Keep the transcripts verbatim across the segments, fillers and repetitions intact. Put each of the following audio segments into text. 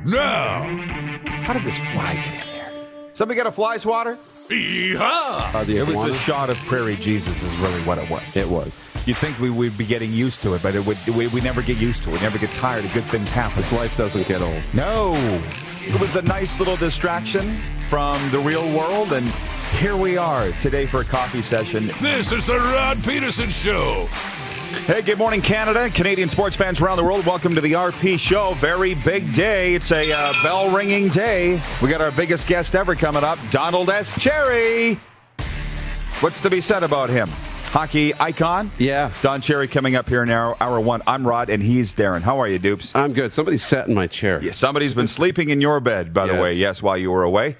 now. How did this fly get in there? Somebody got a fly swatter? Yeehaw! Uh, it was a shot of Prairie Jesus is really what it was. It was. You'd think we would be getting used to it, but it would, we, we never get used to it. We never get tired of good things happening. This life doesn't get old. No. It was a nice little distraction from the real world, and here we are today for a coffee session. This is the Rod Peterson Show. Hey, good morning, Canada. Canadian sports fans around the world. Welcome to the R P Show. Very big day. It's a uh, bell-ringing day. We got our biggest guest ever coming up, Donald S. Cherry. What's to be said about him? Hockey icon? Yeah. Don Cherry coming up here in hour, hour one. I'm Rod, and he's Darren. How are you, Dupes? I'm good. Somebody sat in my chair. Yeah, somebody's been sleeping in your bed, by the Yes. way. Yes, while you were away.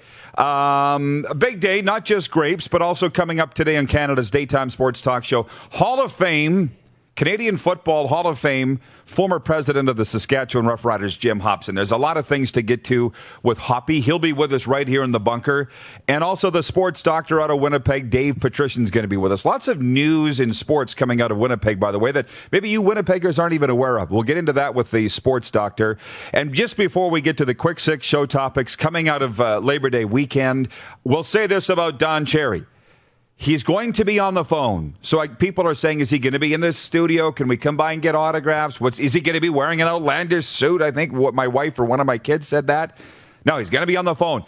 Um, a big day, not just grapes, but also coming up today on Canada's daytime sports talk show. Hall of Fame, Canadian Football Hall of Fame, former president of the Saskatchewan Roughriders, Jim Hopson. There's a lot of things to get to with Hoppy. He'll be with us right here in the bunker. And also the sports doctor out of Winnipeg, Dave Patrician's going to be with us. Lots of news in sports coming out of Winnipeg, by the way, that maybe you Winnipeggers aren't even aware of. We'll get into that with the sports doctor. And just before we get to the quick six show topics coming out of uh, Labor Day weekend, we'll say this about Don Cherry. He's going to be on the phone. So like, people are saying, is he going to be in this studio? Can we come by and get autographs? What's is he going to be wearing an outlandish suit? I think what my wife or one of my kids said that. No, he's going to be on the phone.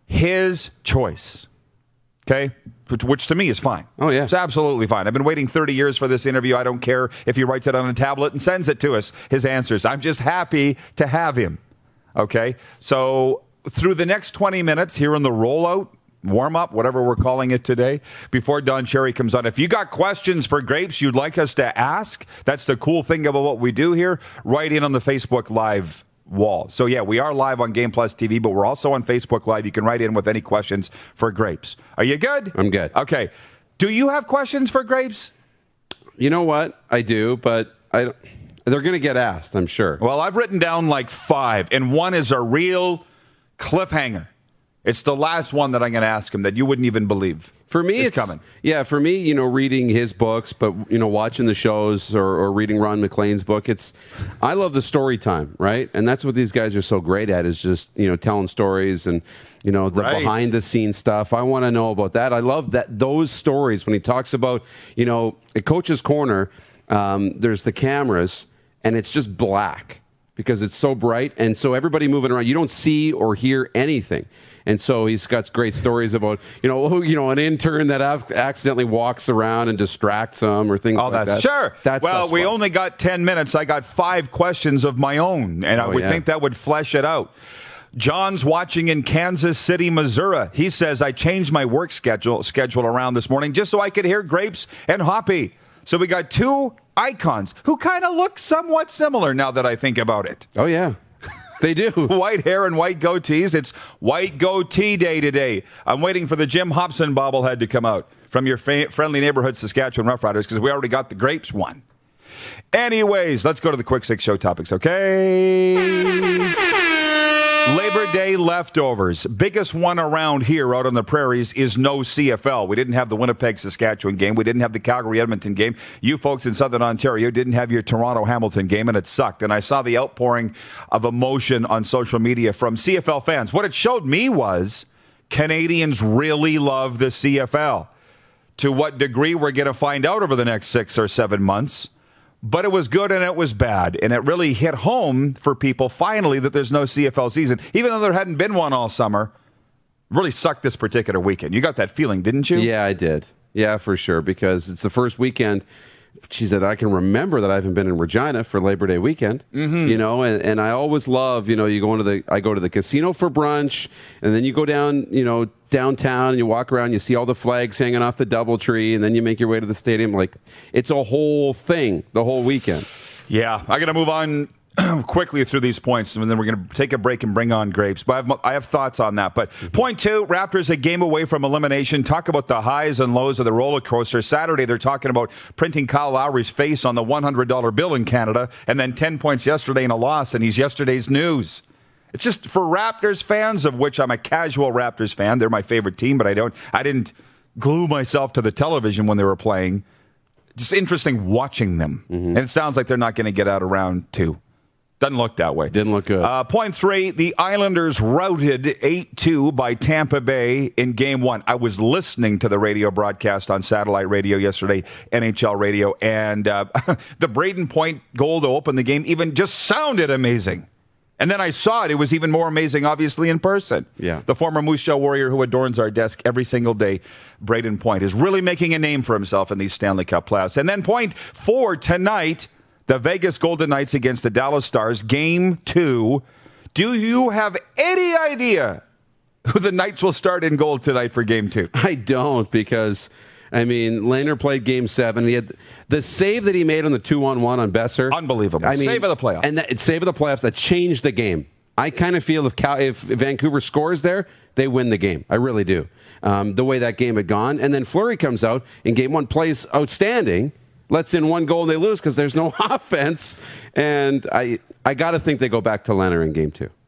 His choice. Okay? Which, which to me is fine. Oh, yeah. It's absolutely fine. I've been waiting thirty years for this interview. I don't care if he writes it on a tablet and sends it to us, his answers. I'm just happy to have him. Okay? So through the next twenty minutes here in the rollout, warm up, whatever we're calling it today, before Don Cherry comes on. If you got questions for grapes you'd like us to ask, that's the cool thing about what we do here, write in on the Facebook Live wall. So yeah, we are live on Game Plus T V, but we're also on Facebook Live. You can write in with any questions for grapes. Are you good? I'm good. Okay. Do you have questions for grapes? You know what? I do, but I don't, they're going to get asked, I'm sure. Well, I've written down like five, and one is a real cliffhanger. It's the last one that I'm going to ask him that you wouldn't even believe. For me, is it's coming. Yeah, for me, you know, reading his books, but you know, watching the shows or, or reading Ron McLean's book, it's I love the story time, right? And that's what these guys are so great at is just you know telling stories and you know the Right. behind the scenes stuff. I want to know about that. I love that those stories when he talks about you know at Coach's Corner. Um, there's the cameras and it's just black because it's so bright and so everybody moving around, you don't see or hear anything. And so he's got great stories about, you know, you know, an intern that accidentally walks around and distracts them or things Oh, like that's that. sure. That's well, we fun. only got ten minutes. I got five questions of my own, and I Oh, would yeah. think that would flesh it out. John's watching in Kansas City, Missouri. He says, I changed my work schedule schedule around this morning just so I could hear Grapes and Hoppy. So we got two icons who kind of look somewhat similar now that I think about it. Oh, yeah. They do. White hair and white goatees. It's white goatee day today. I'm waiting for the Jim Hopson bobblehead to come out from your fa- friendly neighborhood Saskatchewan Roughriders because we already got the grapes one. Anyways, let's go to the quick six show topics, okay? Labor Day leftovers. Biggest one around here out on the prairies is no C F L. We didn't have the Winnipeg-Saskatchewan game. We didn't have the Calgary-Edmonton game. You folks in Southern Ontario didn't have your Toronto-Hamilton game, and it sucked. And I saw the outpouring of emotion on social media from C F L fans. What it showed me was Canadians really love the C F L. To what degree, we're going to find out over the next six or seven months. But it was good and it was bad. And it really hit home for people finally that there's no C F L season. Even though there hadn't been one all summer, really sucked this particular weekend. You got that feeling, didn't you? Yeah, I did. Yeah, for sure. Because it's the first weekend. She said, I can remember that I haven't been in Regina for Labor Day weekend, mm-hmm. you know, and, and I always love, you know, you go into the, I go to the casino for brunch and then you go down, you know, downtown and you walk around, you see all the flags hanging off the Doubletree and then you make your way to the stadium. Like it's a whole thing, the whole weekend. Yeah. I got to move on quickly through these points, and then we're going to take a break and bring on Grapes. But I have, I have thoughts on that. But mm-hmm. point two, Raptors a game away from elimination. Talk about the highs and lows of the roller coaster. Saturday, they're talking about printing Kyle Lowry's face on the one hundred dollar bill in Canada, and then ten points yesterday in a loss, and he's yesterday's news. It's just for Raptors fans, of which I'm a casual Raptors fan. They're my favorite team, but I don't. I didn't glue myself to the television when they were playing. Just interesting watching them. Mm-hmm. And it sounds like they're not going to get out of round two. Doesn't look that way. Didn't look good. Uh, point three, the Islanders routed eight two by Tampa Bay in game one. I was listening to the radio broadcast on satellite radio yesterday, N H L radio, and uh, the Braden Point goal to open the game even just sounded amazing. And then I saw it. It was even more amazing, obviously, in person. Yeah. The former Moose Jaw Warrior who adorns our desk every single day, Braden Point, is really making a name for himself in these Stanley Cup playoffs. And then point four tonight, the Vegas Golden Knights against the Dallas Stars, game two. Do you have any idea who the Knights will start in goal tonight for game two? I don't, because, I mean, Lehner played game seven. He had the save that he made on the two-on-one on Besser. Unbelievable. I mean, save of the playoffs. And that, save of the playoffs that changed the game. I kind of feel if, Cal, if Vancouver scores there, they win the game. I really do. Um, the way that game had gone. And then Fleury comes out in game one, plays outstanding, lets in one goal and they lose because there's no offense. And I I got to think they go back to Lehner in game two.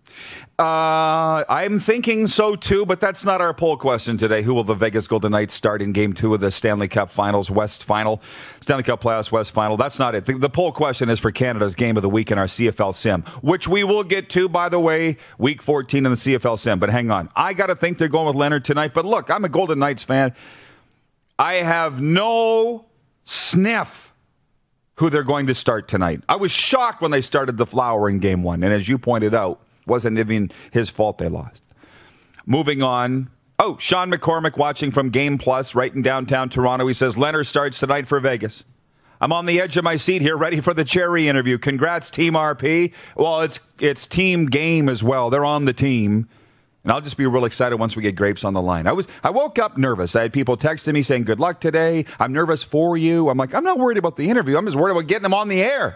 Uh, I'm thinking so too, but that's not our poll question today. Who will the Vegas Golden Knights start in game two of the Stanley Cup Finals West Final? Stanley Cup Playoffs West Final. That's not it. The, the poll question is for Canada's game of the week in our C F L Sim, which we will get to, by the way, week fourteen in the C F L Sim. But hang on. I got to think they're going with Leonard tonight. But look, I'm a Golden Knights fan. I have no sniff who they're going to start tonight. I was shocked when they started the Flower in game one. And as you pointed out, wasn't even his fault they lost. Moving on. Oh, Sean McCormick watching from Game Plus right in downtown Toronto. He says, Leonard starts tonight for Vegas. I'm on the edge of my seat here, ready for the Cherry interview. Congrats, Team R P. Well, it's it's team game as well. They're on the team. And I'll just be real excited once we get Grapes on the line. I was I woke up nervous. I had people texting me saying, good luck today. I'm nervous for you. I'm like, I'm not worried about the interview. I'm just worried about getting them on the air.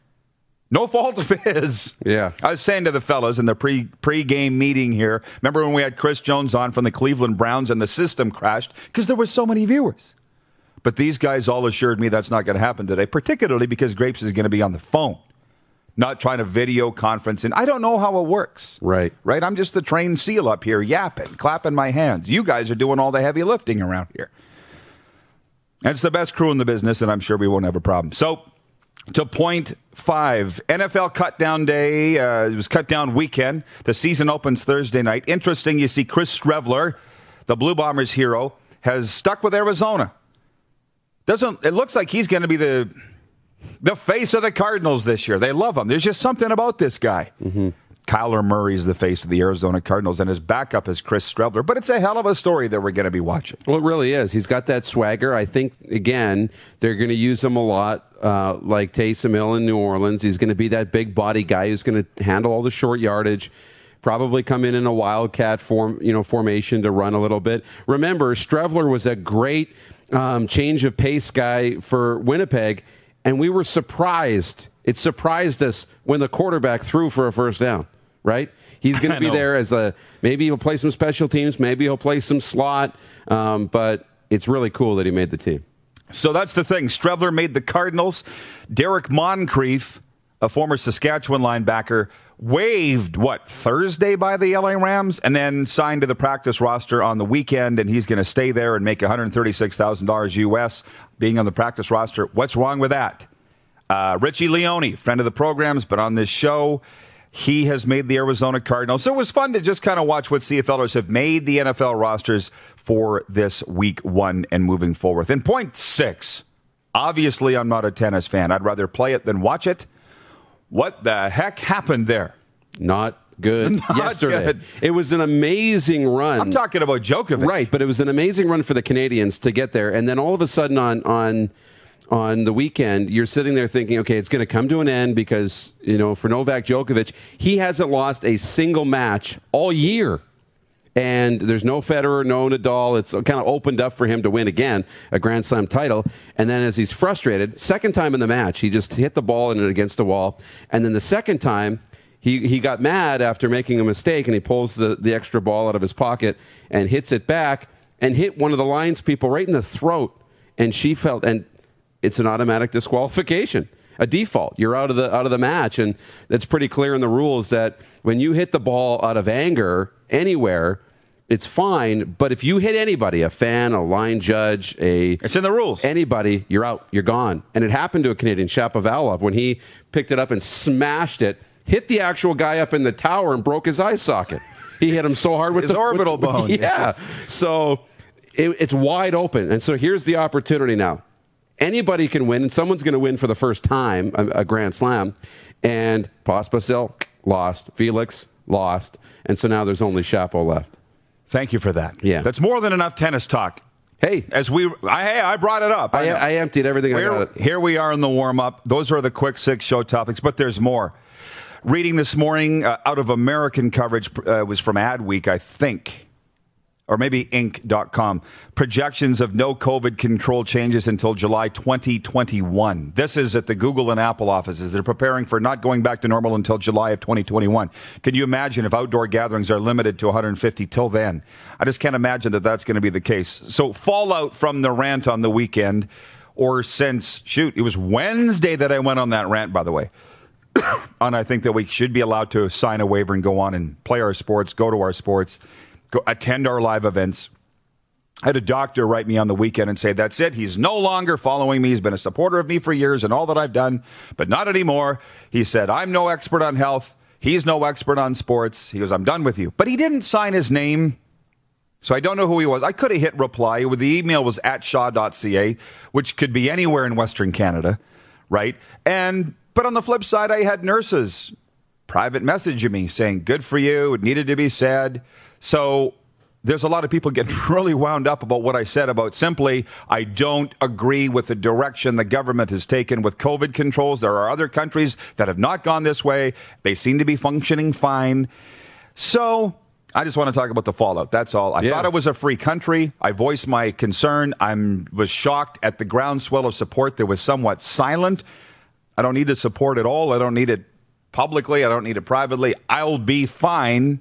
No fault of his. Yeah. I was saying to the fellas in the pre pre-game meeting here, remember when we had Chris Jones on from the Cleveland Browns and the system crashed because there were so many viewers. But these guys all assured me that's not going to happen today, particularly because Grapes is going to be on the phone, not trying to video conference. And I don't know how it works. Right. Right? I'm just the trained seal up here yapping, clapping my hands. You guys are doing all the heavy lifting around here. And it's the best crew in the business, and I'm sure we won't have a problem. So, to point five, N F L cut down day. Uh, it was cut down weekend. The season opens Thursday night. Interesting, you see Chris Streveler, the Blue Bombers hero, has stuck with Arizona. Doesn't it looks like he's going to be the the face of the Cardinals this year. They love him. There's just something about this guy. Mm-hmm. Kyler Murray's the face of the Arizona Cardinals, and his backup is Chris Streveler. But it's a hell of a story that we're going to be watching. Well, it really is. He's got that swagger. I think, again, they're going to use him a lot, uh, like Taysom Hill in New Orleans. He's going to be that big body guy who's going to handle all the short yardage, probably come in in a wildcat form, you know, formation to run a little bit. Remember, Streveler was a great um, change of pace guy for Winnipeg, and we were surprised. It surprised us when the quarterback threw for a first down. Right? He's going to be there as a, maybe he'll play some special teams, maybe he'll play some slot, um, but it's really cool that he made the team. So that's the thing. Streveler made the Cardinals. Derek Moncrief, a former Saskatchewan linebacker, waived, what, Thursday by the L A Rams, and then signed to the practice roster on the weekend, and he's going to stay there and make one hundred thirty-six thousand dollars U S being on the practice roster. What's wrong with that? Uh, Richie Leone, friend of the program's, but on this show, he has made the Arizona Cardinals. So it was fun to just kind of watch what CFLers have made the N F L rosters for this week one and moving forward. And point six, obviously I'm not a tennis fan. I'd rather play it than watch it. What the heck happened there? Not good Not yesterday. good. It was an amazing run. I'm talking about Djokovic. Right, but it was an amazing run for the Canadians to get there. And then all of a sudden on on on the weekend, you're sitting there thinking, okay, it's going to come to an end because, you know, for Novak Djokovic, he hasn't lost a single match all year. And there's no Federer, no Nadal. It's kind of opened up for him to win again, a Grand Slam title. And then as he's frustrated, second time in the match, he just hit the ball in it against the wall. And then the second time, he, he got mad after making a mistake, and he pulls the, the extra ball out of his pocket and hits it back and hit one of the Lions people right in the throat. And she felt... and it's an automatic disqualification, a default. You're out of the out of the match, and that's pretty clear in the rules that when you hit the ball out of anger anywhere, it's fine. But if you hit anybody, a fan, a line judge, a it's in the rules. Anybody, you're out, you're gone. And it happened to a Canadian, Shapovalov, when he picked it up and smashed it. hit the actual guy up in the tower and broke his eye socket. He hit him so hard with his the orbital with, bone. Yeah. Yes. So it, it's wide open. And so here's the opportunity now. Anybody can win, and someone's going to win for the first time, a, a Grand Slam. And Pospisil lost. Felix lost. And so now there's only Chapo left. Thank you for that. Yeah. That's more than enough tennis talk. Hey. As we, I, hey, I brought it up. I, I, I emptied everything I Here, got. here we are in the warm-up. Those are the quick six show topics, but there's more. Reading this morning uh, out of American coverage uh, was from Adweek, I think, or maybe Inc dot com. Projections of no COVID control changes until July twenty twenty-one. This is at the Google and Apple offices. They're preparing for not going back to normal until July of twenty twenty-one. Can you imagine if outdoor gatherings are limited to one hundred fifty till then? I just can't imagine that that's going to be the case. So fallout from the rant on the weekend, or since, shoot, it was Wednesday that I went on that rant, by the way. And I think that we should be allowed to sign a waiver and go on and play our sports, go to our sports, go attend our live events. I had a doctor write me on the weekend and say, that's it. He's no longer following me. He's been a supporter of me for years and all that I've done, but not anymore. He said, I'm no expert on health. He's no expert on sports. He goes, I'm done with you. But he didn't sign his name, so I don't know who he was. I could have hit reply. The email was at shaw dot c a, which could be anywhere in Western Canada, right? And but on the flip side, I had nurses private messaging me saying, good for you, it needed to be said. So there's a lot of people getting really wound up about what I said about simply, I don't agree with the direction the government has taken with COVID controls. There are other countries that have not gone this way. They seem to be functioning fine. So I just want to talk about the fallout. That's all. I yeah. thought it was a free country. I voiced my concern. I was shocked at the groundswell of support that was somewhat silent. I don't need the support at all. I don't need it publicly. I don't need it privately. I'll be fine.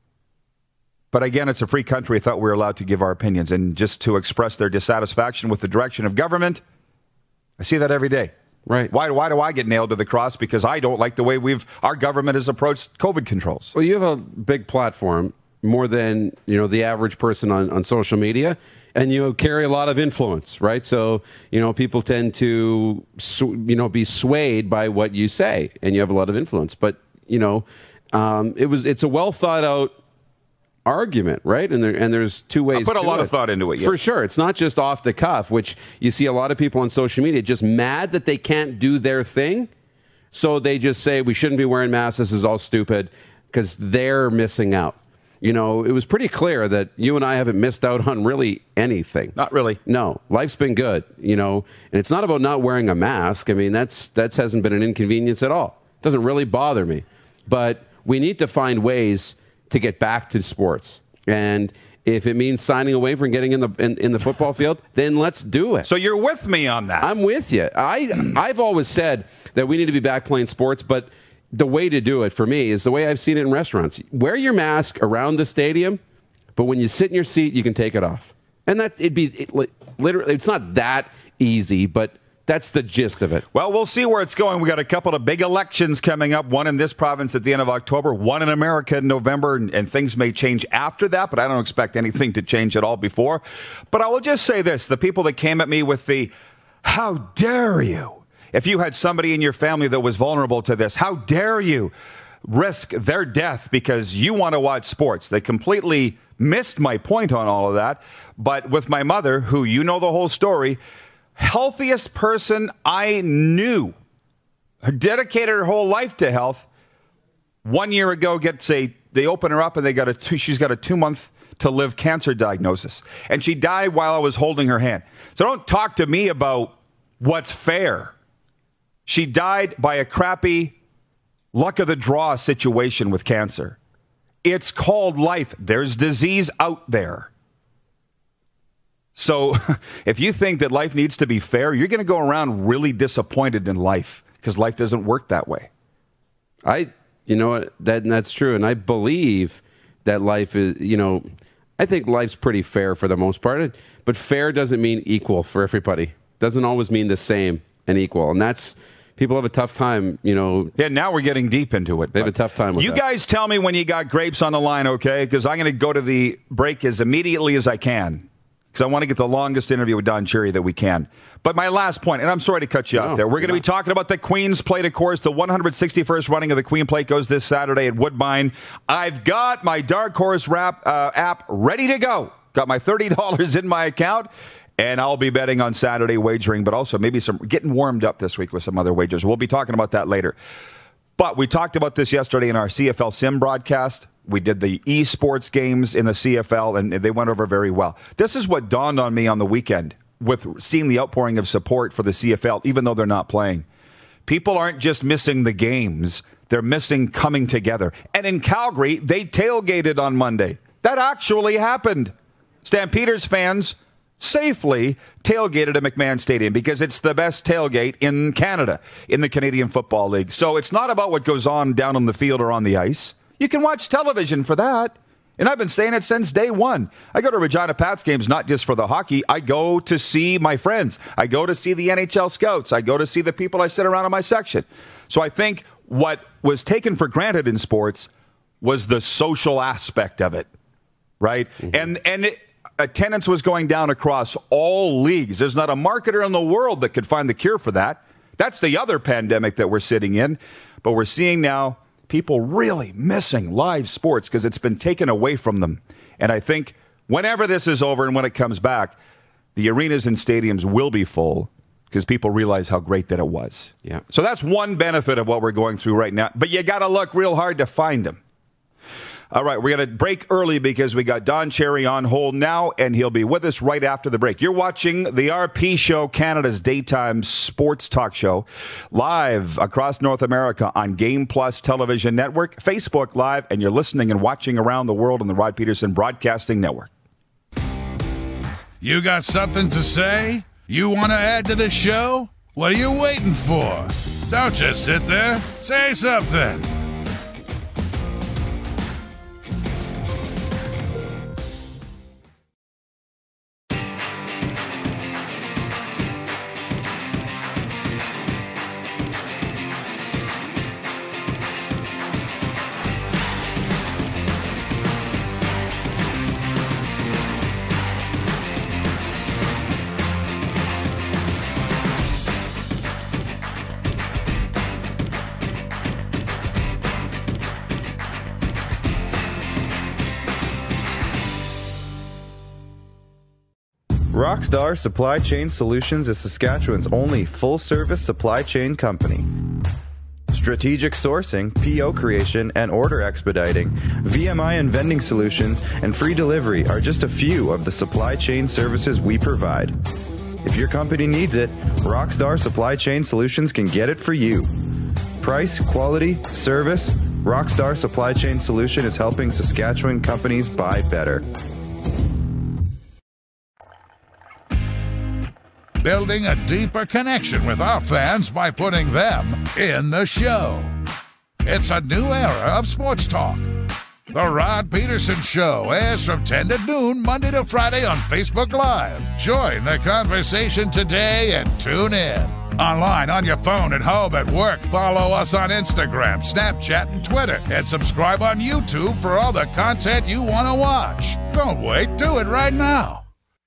But again, it's a free country. I thought we were allowed to give our opinions and just to express their dissatisfaction with the direction of government. I see that every day. Right. Why, why do I get nailed to the cross? Because I don't like the way we've our government has approached COVID controls. Well, you have a big platform, more than you know the average person on, on social media, and you carry a lot of influence, right? So you know people tend to you know be swayed by what you say, and you have a lot of influence. But you know, um, it was it's a well thought out argument, right? And there and there's two ways. I put a to lot it. of thought into it, yes. For sure. It's not just off the cuff, which you see a lot of people on social media just mad that they can't do their thing, so they just say we shouldn't be wearing masks. This is all stupid because they're missing out. You know, it was pretty clear that you and I haven't missed out on really anything. Not really. No, life's been good, you know, and it's not about not wearing a mask. I mean, that's that hasn't been an inconvenience at all. It doesn't really bother me. But we need to find ways to get back to sports. And if it means signing a waiver and getting in the in, in the football field, then let's do it. So you're with me on that. I'm with you. I I've always said that we need to be back playing sports, but the way to do it for me is the way I've seen it in restaurants. Wear your mask around the stadium, but when you sit in your seat, you can take it off. And that it'd be it, literally, it's not that easy, but that's the gist of it. Well, we'll see where it's going. We got a couple of big elections coming up, one in this province at the end of October, one in America in November, and, and things may change after that, but I don't expect anything to change at all before. But I will just say this, the people that came at me with the, how dare you? If you had somebody in your family that was vulnerable to this, how dare you risk their death because you want to watch sports? They completely missed my point on all of that. But with my mother, who you know the whole story, healthiest person I knew, dedicated her whole life to health, one year ago gets a, they open her up and they got a two, she's got a two month to live cancer diagnosis. And she died while I was holding her hand. So don't talk to me about what's fair. She died by a crappy luck of the draw situation with cancer. It's called life. There's disease out there. So if you think that life needs to be fair, you're going to go around really disappointed in life because life doesn't work that way. I, you know what, that that's true. And I believe that life is, you know, I think life's pretty fair for the most part, but fair doesn't mean equal for everybody. Doesn't always mean the same and equal. And that's, people have a tough time, you know. Yeah, now we're getting deep into it. They have a tough time with you that. You guys tell me when you got grapes on the line, okay? Because I'm going to go to the break as immediately as I can. because I want to get the longest interview with Don Cherry that we can. But my last point, and I'm sorry to cut you no, off there. We're going to be talking about the Queen's Plate, of course. The one hundred sixty-first running of the Queen Plate goes this Saturday at Woodbine. I've got my Dark Horse rap, uh, app ready to go. Got my thirty dollars in my account, and I'll be betting on Saturday wagering, but also maybe some getting warmed up this week with some other wagers. We'll be talking about that later. But we talked about this yesterday in our C F L Sim broadcast. We did the esports games in the C F L, and they went over very well. This is what dawned on me on the weekend with seeing the outpouring of support for the C F L, even though they're not playing. People aren't just missing the games. They're missing coming together. And in Calgary, they tailgated on Monday. That actually happened. Stampeders fans safely tailgated at McMahon Stadium because it's the best tailgate in Canada, in the Canadian Football League. So it's not about what goes on down on the field or on the ice. You can watch television for that. And I've been saying it since day one. I go to Regina Pats games not just for the hockey. I go to see my friends. I go to see the N H L scouts. I go to see the people I sit around in my section. So I think what was taken for granted in sports was the social aspect of it, right? Mm-hmm. And and it, attendance was going down across all leagues. There's not a marketer in the world that could find the cure for that. That's the other pandemic that we're sitting in. But we're seeing now people really missing live sports because it's been taken away from them. And I think whenever this is over and when it comes back, the arenas and stadiums will be full because people realize how great that it was. Yeah. So that's one benefit of what we're going through right now. But you got to look real hard to find them. All right, we're going to break early because we got Don Cherry on hold now, and he'll be with us right after the break. You're watching the R P Show, Canada's daytime sports talk show, live across North America on Game Plus Television Network, Facebook Live, and you're listening and watching around the world on the Rod Peterson Broadcasting Network. You got something to say? You want to add to the show? What are you waiting for? Don't just sit there. Say something. Rockstar Supply Chain Solutions is Saskatchewan's only full-service supply chain company. Strategic sourcing, P O creation, and order expediting, V M I and vending solutions, and free delivery are just a few of the supply chain services we provide. If your company needs it, Rockstar Supply Chain Solutions can get it for you. Price, quality, service, Rockstar Supply Chain Solution is helping Saskatchewan companies buy better. Building a deeper connection with our fans by putting them in the show. It's a new era of sports talk. The Rod Peterson Show airs from ten to noon, Monday to Friday on Facebook Live. Join the conversation today and tune in. Online, on your phone, at home, at work. Follow us on Instagram, Snapchat, and Twitter. And subscribe on YouTube for all the content you want to watch. Don't wait. Do it right now.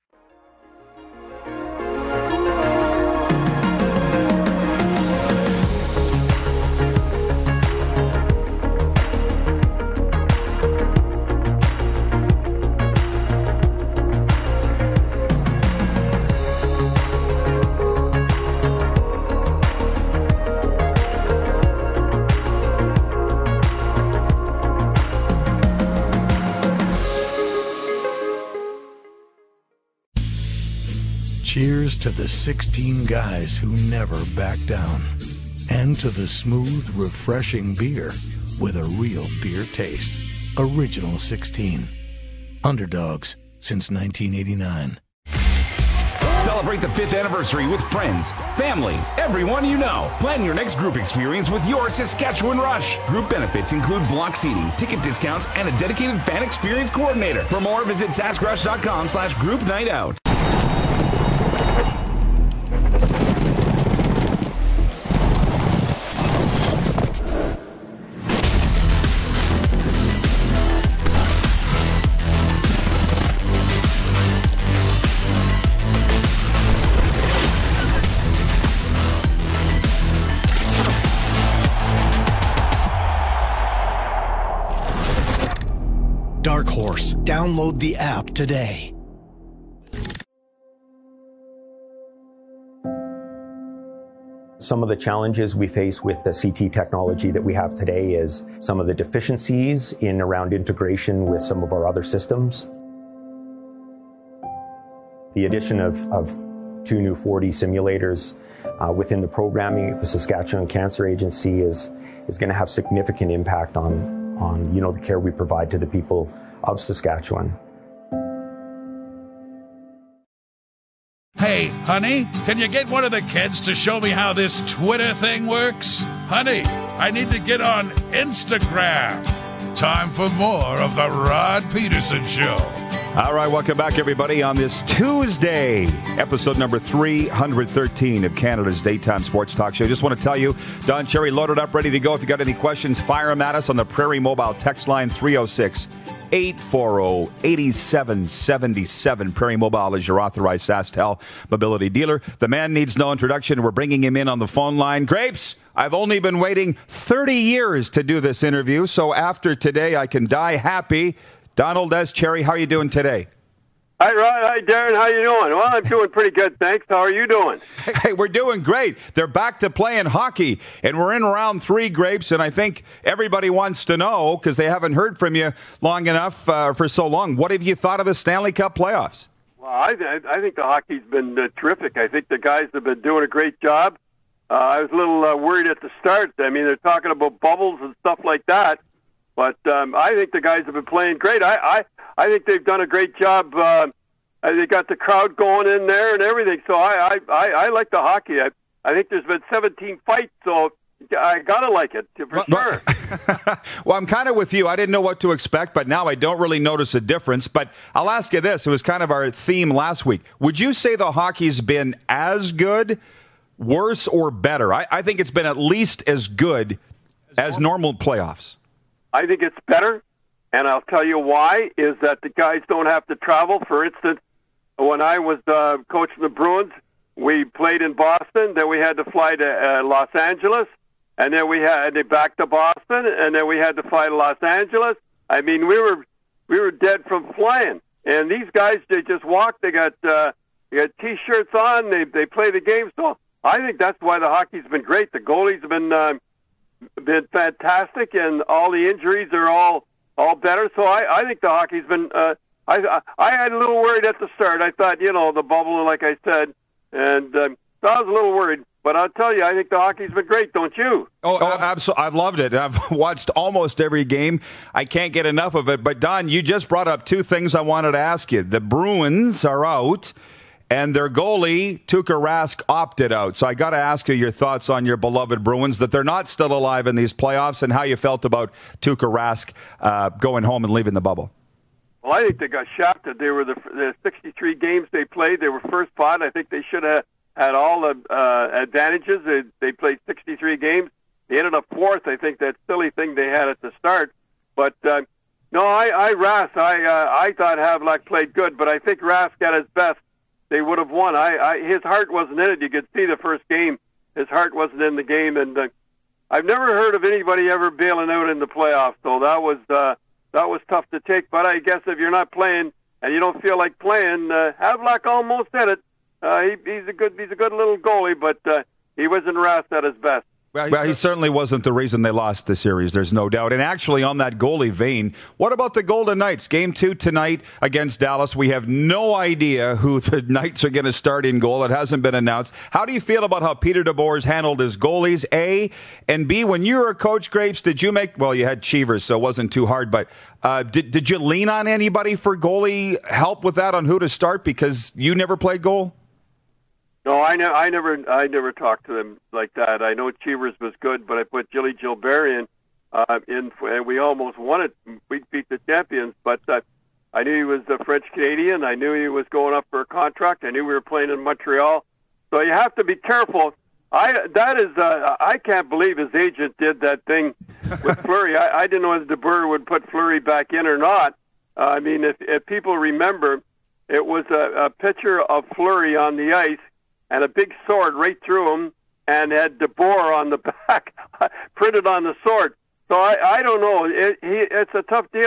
Cheers to the sixteen guys who never back down. And to the smooth, refreshing beer with a real beer taste. Original sixteen. Underdogs since nineteen eighty-nine. Celebrate the fifth anniversary with friends, family, everyone you know. Plan your next group experience with your Saskatchewan Rush. Group benefits include block seating, ticket discounts, and a dedicated fan experience coordinator. For more, visit saskrush.com slash group night out. Dark Horse. Download the app today. Some of the challenges we face with the C T technology that we have today is some of the deficiencies in around integration with some of our other systems. The addition of, of two new four D simulators uh, within the programming of the Saskatchewan Cancer Agency is is going to have significant impact on, on you know, the care we provide to the people of Saskatchewan. Hey, honey, can you get one of the kids to show me how this Twitter thing works? Honey, I need to get on Instagram. Time for more of the Rod Peterson Show. All right, welcome back, everybody, on this Tuesday, episode number three hundred thirteen of Canada's Daytime Sports Talk Show. Just want to tell you, Don Cherry loaded up, ready to go. If you got any questions, fire them at us on the Prairie Mobile text line three oh six, eight four oh, eight seven seven seven. Prairie Mobile is your authorized SaskTel mobility dealer. The man needs no introduction. We're bringing him in on the phone line. Grapes, I've only been waiting thirty years to do this interview, so after today, I can die happy. Donald S. Cherry, how are you doing today? Hi, Rod. Hi, Darren. How you doing? Well, I'm doing pretty good, thanks. How are you doing? Hey, we're doing great. They're back to playing hockey, and we're in round three, Grapes, and I think everybody wants to know, because they haven't heard from you long enough, uh, for so long, what have you thought of the Stanley Cup playoffs? Well, I, I think the hockey's been uh, terrific. I think the guys have been doing a great job. Uh, I was a little uh, worried at the start. I mean, they're talking about bubbles and stuff like that. But um, I think the guys have been playing great. I, I, I think they've done a great job. Uh, they got the crowd going in there and everything. So I, I, I, I like the hockey. I, I think there's been seventeen fights, so I gotta like it for well, sure. Well, well, I'm kind of with you. I didn't know what to expect, but now I don't really notice a difference. But I'll ask you this: it was kind of our theme last week. Would you say the hockey's been as good, worse, or better? I, I think it's been at least as good as, as normal playoffs. I think it's better, and I'll tell you why, is that the guys don't have to travel. For instance, when I was uh, coaching the Bruins, we played in Boston, then we had to fly to uh, Los Angeles, and then we had to back to Boston, and then we had to fly to Los Angeles. I mean, we were we were dead from flying. And these guys, they just walk, they got, uh, they got T-shirts on, they, they play the game. So I think that's why the hockey's been great. The goalies have been... Uh, been fantastic, and all the injuries are all all better. So I, I think the hockey's been. Uh, I I had a little worried at the start. I thought, you know, the bubble, like I said, and um, so I was a little worried. But I'll tell you, I think the hockey's been great, don't you? Oh, oh absolutely! I've loved it. I've watched almost every game. I can't get enough of it. But Don, you just brought up two things I wanted to ask you. The Bruins are out, and their goalie, Tuukka Rask, opted out. So I got to ask you your thoughts on your beloved Bruins, that they're not still alive in these playoffs, and how you felt about Tuukka Rask uh, going home and leaving the bubble. Well, I think they got shafted. They were the, the sixty-three games they played. They were first spot. I think they should have had all the uh, advantages. They, they played sixty-three games. They ended up fourth. I think that silly thing they had at the start. But, uh, no, I, I Rask, I, uh, I thought Havlat played good, but I think Rask at his best, they would have won. I, I his heart wasn't in it. You could see the first game. His heart wasn't in the game, and uh, I've never heard of anybody ever bailing out in the playoffs. So that was uh, that was tough to take. But I guess if you're not playing and you don't feel like playing, uh, Havlat almost did it. Uh, he, he's a good he's a good little goalie, but uh, he wasn't Rask at his best. Well, he, well, he certainly wasn't the reason they lost the series, there's no doubt. And actually, on that goalie vein, what about the Golden Knights? Game two tonight against Dallas. We have no idea who the Knights are going to start in goal. It hasn't been announced. How do you feel about how Peter DeBoer's handled his goalies, A? And B, when you were a coach, Grapes, did you make, well, you had Cheevers, so it wasn't too hard, but uh, did, did you lean on anybody for goalie help with that on who to start because you never played goal? No, I, ne- I never I never talked to them like that. I know Cheevers was good, but I put Gilly Gilbert in, uh, in and we almost won it. We beat the champions, but uh, I knew he was a French-Canadian. I knew he was going up for a contract. I knew we were playing in Montreal. So you have to be careful. I that is uh, I can't believe his agent did that thing with Fleury. I, I didn't know if DeBoer would put Fleury back in or not. Uh, I mean, if, if people remember, it was a, a picture of Fleury on the ice, and a big sword right through him, and had DeBoer on the back, printed on the sword. So I, I don't know. It, he, it's a tough deal.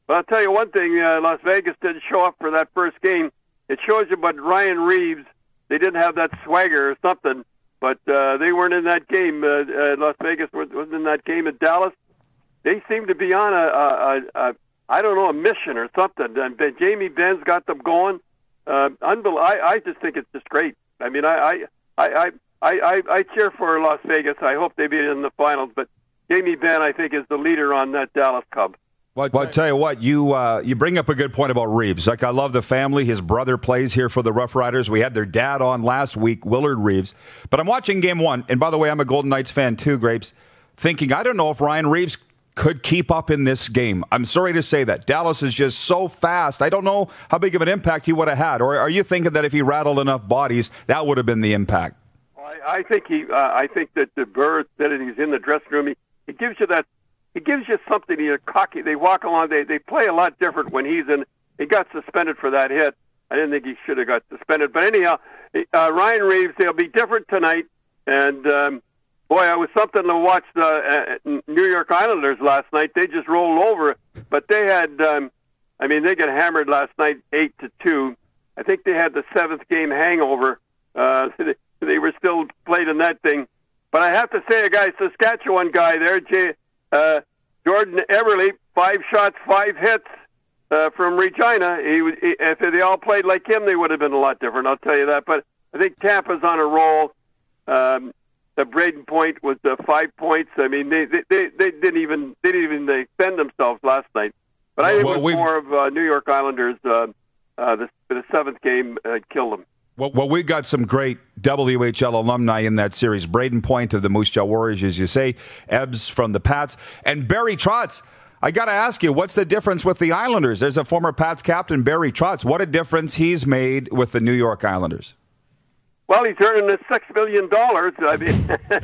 But I'll tell you one thing, uh, Las Vegas didn't show up for that first game. It shows you about Ryan Reeves. They didn't have that swagger or something, but uh, they weren't in that game. Uh, uh, Las Vegas wasn't in that game at Dallas. They seem to be on a, a, a, a I don't know, a mission or something. And Jamie Benn's got them going. Uh, unbel- I, I just think it's just great. I mean, I, I, I, I, I, I cheer for Las Vegas. I hope they be in the finals, but Jamie Benn, I think, is the leader on that Dallas Cub. Well, I tell you what, you uh, you bring up a good point about Reeves. Like, I love the family. His brother plays here for the Rough Riders. We had their dad on last week, Willard Reeves. But I'm watching game one, and by the way, I'm a Golden Knights fan too, Grapes, thinking, I don't know if Ryan Reeves could keep up in this game. I'm sorry to say that. Dallas is just so fast. I don't know how big of an impact he would have had. Or are you thinking that if he rattled enough bodies, that would have been the impact? I, I think he. Uh, I think that the Bird said it. He's in the dressing room. He, he gives you that. He gives you something. You're cocky. They walk along. They they play a lot different when he's in. He got suspended for that hit. I didn't think he should have got suspended. But anyhow, uh, Ryan Reeves. They'll be different tonight. And um, boy, it was something to watch the uh, New York Islanders last night. They just rolled over. But they had. Um, I mean, they got hammered last night, eight to two. I think they had the seventh game hangover. Uh, they, they were still played in that thing. But I have to say, a guy, Saskatchewan guy there, Jay. Uh, Jordan Eberle, five shots, five hits uh, from Regina. He, he, if they all played like him, they would have been a lot different, I'll tell you that. But I think Tampa's on a roll. Um, the Braden Point was uh, five points. I mean, they, they, they, they didn't even they didn't even defend themselves last night. But I think well, it was more of uh, New York Islanders. Uh, uh, the, the seventh game uh, killed them. Well, well, we got some great W H L alumni in that series. Braden Point of the Moose Jaw Warriors, as you say, Ebbs from the Pats, and Barry Trotz. I got to ask you, what's the difference with the Islanders? There's a former Pats captain, Barry Trotz. What a difference he's made with the New York Islanders. Well, he's earning us six million dollars. I mean,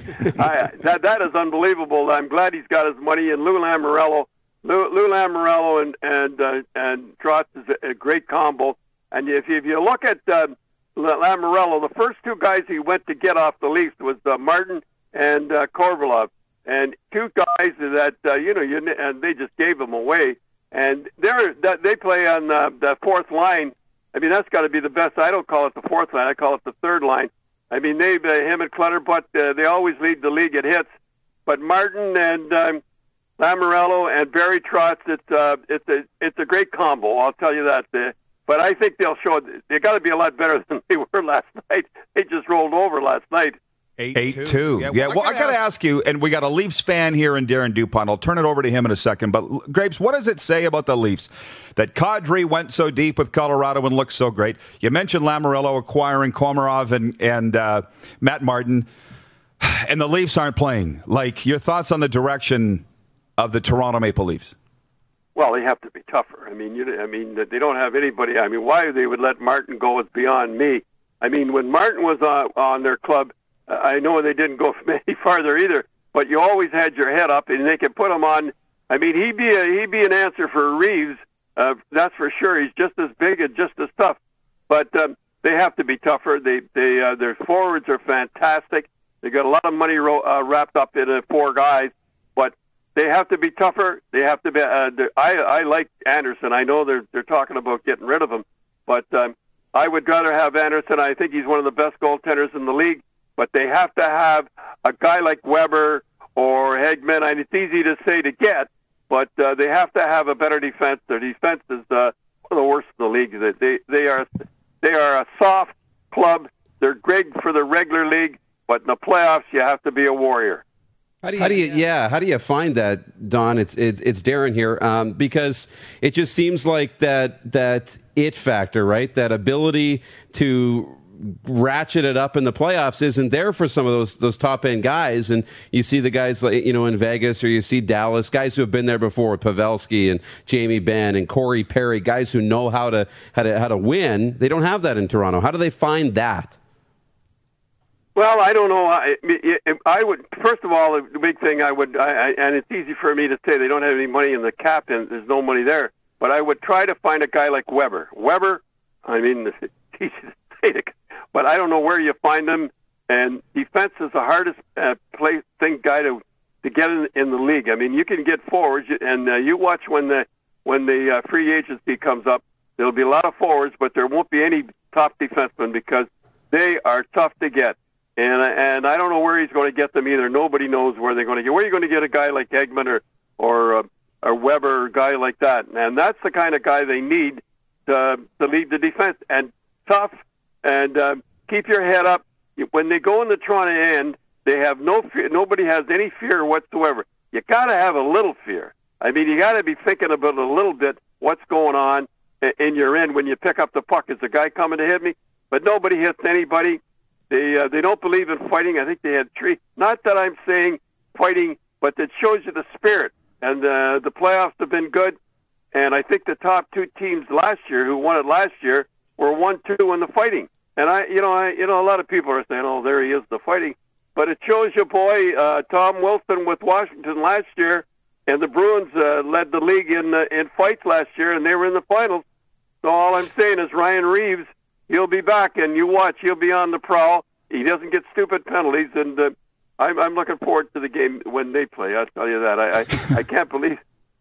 I, that that is unbelievable. I'm glad he's got his money. And Lou Lamoriello, Lou, Lou Lamoriello, and and uh, and Trotz is a, a great combo. And if you, if you look at uh, Lamoriello, the first two guys he went to get off the Leafs was uh, Martin and uh, Korvalov, and two guys that uh, you know, you, and they just gave them away. And they're that they play on uh, the fourth line. I mean, that's got to be the best. I don't call it the fourth line; I call it the third line. I mean, they uh, him and Clutterbutt, uh, they always lead the league at hits. But Martin and um, Lamoriello and Barry Trotz, it's uh, it's a it's a great combo. I'll tell you that. Uh, But I think they'll show they got to be a lot better than they were last night. They just rolled over last night. eight two. Yeah, yeah, well, I got to ask you, and we got a Leafs fan here in Darren Dupont. I'll turn it over to him in a second. But, Grapes, what does it say about the Leafs that Kadri went so deep with Colorado and looked so great? You mentioned Lamoriello acquiring Komarov and, and uh, Matt Martin, and the Leafs aren't playing. Like, your thoughts on the direction of the Toronto Maple Leafs? Well, they have to be tougher. I mean, you, I mean, they don't have anybody. I mean, why they would let Martin go is beyond me. I mean, when Martin was on, on their club, uh, I know they didn't go any farther either. But you always had your head up, and they could put him on. I mean, he'd be a, he'd be an answer for Reeves. Uh, that's for sure. He's just as big and just as tough. But um, they have to be tougher. They, they, uh, their forwards are fantastic. They got a lot of money ro- uh, wrapped up in uh, four guys, but. They have to be tougher. They have to be. Uh, I I like Anderson. I know they're they're talking about getting rid of him, but um, I would rather have Anderson. I think he's one of the best goaltenders in the league. But they have to have a guy like Weber or Hegman. And it's easy to say to get, but uh, they have to have a better defense. Their defense is uh, one of the worst in the league. They they are they are a soft club. They're great for the regular league, but in the playoffs you have to be a warrior. How do you, how do you yeah, how do you find that, Don? It's it's, it's Darren here, um, because it just seems like that that it factor, right? That ability to ratchet it up in the playoffs isn't there for some of those those top end guys. And you see the guys like, you know, in Vegas, or you see Dallas, guys who have been there before with Pavelski and Jamie Benn and Corey Perry, guys who know how to how to how to win. They don't have that in Toronto. How do they find that? Well, I don't know. I, I would first of all, the big thing I would, I, I, and it's easy for me to say they don't have any money in the cap, and there's no money there. But I would try to find a guy like Weber. Weber, I mean, it's easy to say, but I don't know where you find him. And defense is the hardest uh, play thing guy to to get in, in the league. I mean, you can get forwards, and uh, you watch when the when the uh, free agency comes up. There'll be a lot of forwards, but there won't be any top defensemen because they are tough to get. And and I don't know where he's going to get them either. Nobody knows where they're going to get. Where are you going to get a guy like Eggman or or uh, or Weber, or a guy like that? And that's the kind of guy they need to to lead the defense. And tough, and uh, keep your head up. When they go in the Toronto end, they have no fear. Nobody has any fear whatsoever. You got to have a little fear. I mean, you got to be thinking about a little bit what's going on in your end when you pick up the puck. Is the guy coming to hit me? But nobody hits anybody. They uh, they don't believe in fighting. I think they had three. Not that I'm saying fighting, but it shows you the spirit. And uh, the playoffs have been good. And I think the top two teams last year, who won it last year, were one two in the fighting. And I, you know, I, you know, a lot of people are saying, "Oh, there he is, the fighting." But it shows you, boy, uh, Tom Wilson with Washington last year, and the Bruins uh, led the league in uh, in fights last year, and they were in the finals. So all I'm saying is Ryan Reeves, he'll be back, and you watch, he'll be on the prowl. He doesn't get stupid penalties, and uh, I'm, I'm looking forward to the game when they play. I'll tell you that. I I, I can't believe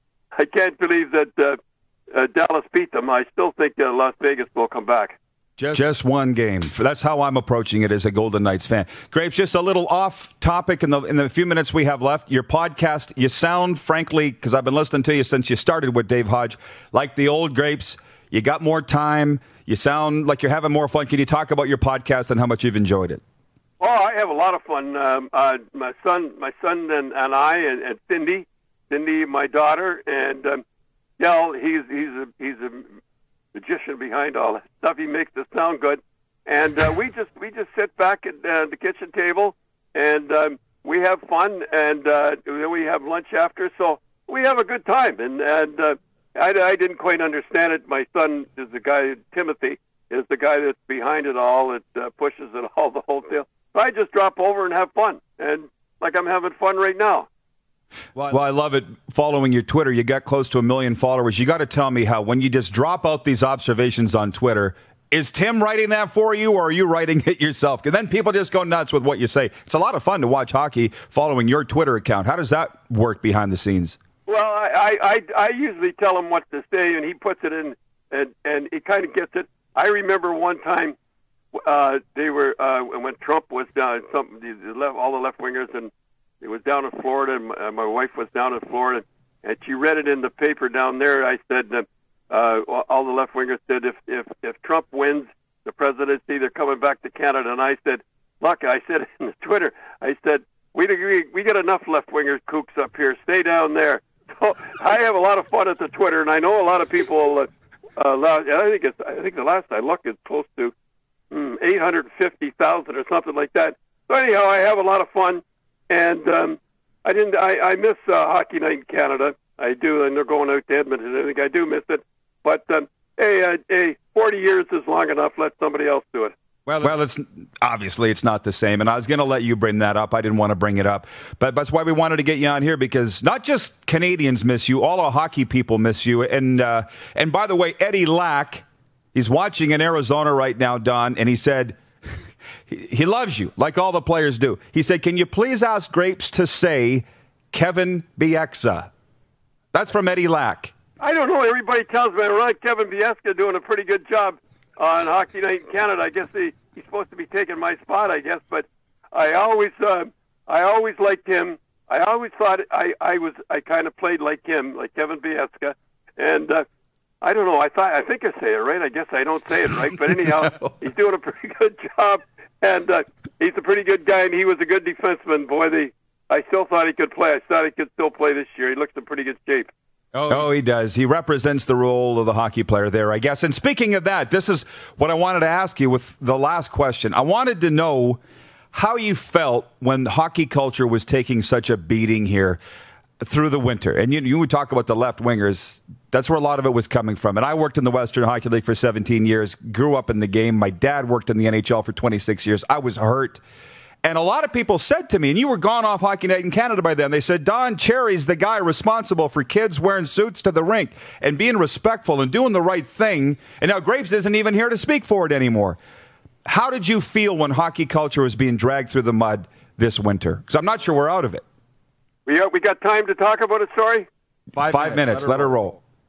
I can't believe that uh, uh, Dallas beat them. I still think uh, Las Vegas will come back. Just, just one game. That's how I'm approaching it as a Golden Knights fan. Grapes, just a little off topic in the in the few minutes we have left. Your podcast, you sound, frankly, because I've been listening to you since you started with Dave Hodge, like the old Grapes. You got more time. You sound like you're having more fun. Can you talk about your podcast and how much you've enjoyed it? Oh, I have a lot of fun. Um, uh, my son, my son, and, and I, and, and Cindy, Cindy, my daughter, and um, yeah, he's he's a he's a magician behind all that stuff. He makes it sound good, and uh, we just we just sit back at uh, the kitchen table, and um, we have fun, and uh, then we have lunch after. So we have a good time, and and. Uh, I, I didn't quite understand it. My son is the guy, Timothy, is the guy that's behind it all, that uh, pushes it all, the whole deal. So I just drop over and have fun, and like I'm having fun right now. Well, I love it. Following your Twitter, you got close to a million followers. You got to tell me how, when you just drop out these observations on Twitter, is Tim writing that for you, or are you writing it yourself? Because then people just go nuts with what you say. It's a lot of fun to watch hockey following your Twitter account. How does that work behind the scenes? Well, I, I, I usually tell him what to say, and he puts it in, and, and he kind of gets it. I remember one time uh, they were uh, when Trump was down, some the left, all the left wingers, and it was down in Florida, and my, my wife was down in Florida, and she read it in the paper down there. I said, uh, uh, all the left wingers said, if if if Trump wins the presidency, they're coming back to Canada. And I said, look, I said in the Twitter, I said, we we, we get enough left wingers kooks up here. Stay down there. So I have a lot of fun at the Twitter, and I know a lot of people. Uh, uh, I think it's. I think the last I looked, it's close to hmm, eight hundred fifty thousand or something like that. So anyhow, I have a lot of fun, and um, I didn't. I, I miss uh, Hockey Night in Canada. I do, and they're going out to Edmonton. I think I do miss it. But um, hey, uh, hey, forty years is long enough. Let somebody else do it. Well, it's, well, it's obviously it's not the same, and I was going to let you bring that up. I didn't want to bring it up, but that's why we wanted to get you on here, because not just Canadians miss you, all our hockey people miss you. And uh, and by the way, Eddie Lack, he's watching in Arizona right now, Don, and he said he, he loves you, like all the players do. He said, "Can you please ask Grapes to say Kevin Bieksa?" That's from Eddie Lack. I don't know. Everybody tells me I like Kevin Bieksa doing a pretty good job on Hockey Night in Canada. I guess he, he's supposed to be taking my spot, I guess. But I always, uh, I always liked him. I always thought I, I was, I kind of played like him, like Kevin Bieksa. And uh, I don't know. I thought, I think I say it right. I guess I don't say it right. But anyhow, no. He's doing a pretty good job, and uh, he's a pretty good guy. And he was a good defenseman. Boy, they, I still thought he could play. I thought he could still play this year. He looks in pretty good shape. Oh, oh, he does. He represents the role of the hockey player there, I guess. And speaking of that, this is what I wanted to ask you with the last question. I wanted to know how you felt when hockey culture was taking such a beating here through the winter. And you, you would talk about the left wingers. That's where a lot of it was coming from. And I worked in the Western Hockey League for seventeen years, grew up in the game. My dad worked in the N H L for twenty-six years. I was hurt. And a lot of people said to me, and you were gone off Hockey Night in Canada by then, they said, Don Cherry's the guy responsible for kids wearing suits to the rink and being respectful and doing the right thing. And now Grapes isn't even here to speak for it anymore. How did you feel when hockey culture was being dragged through the mud this winter? Because I'm not sure we're out of it. We, uh, we got time to talk about it, sorry? Five, Five minutes. minutes. Let her roll.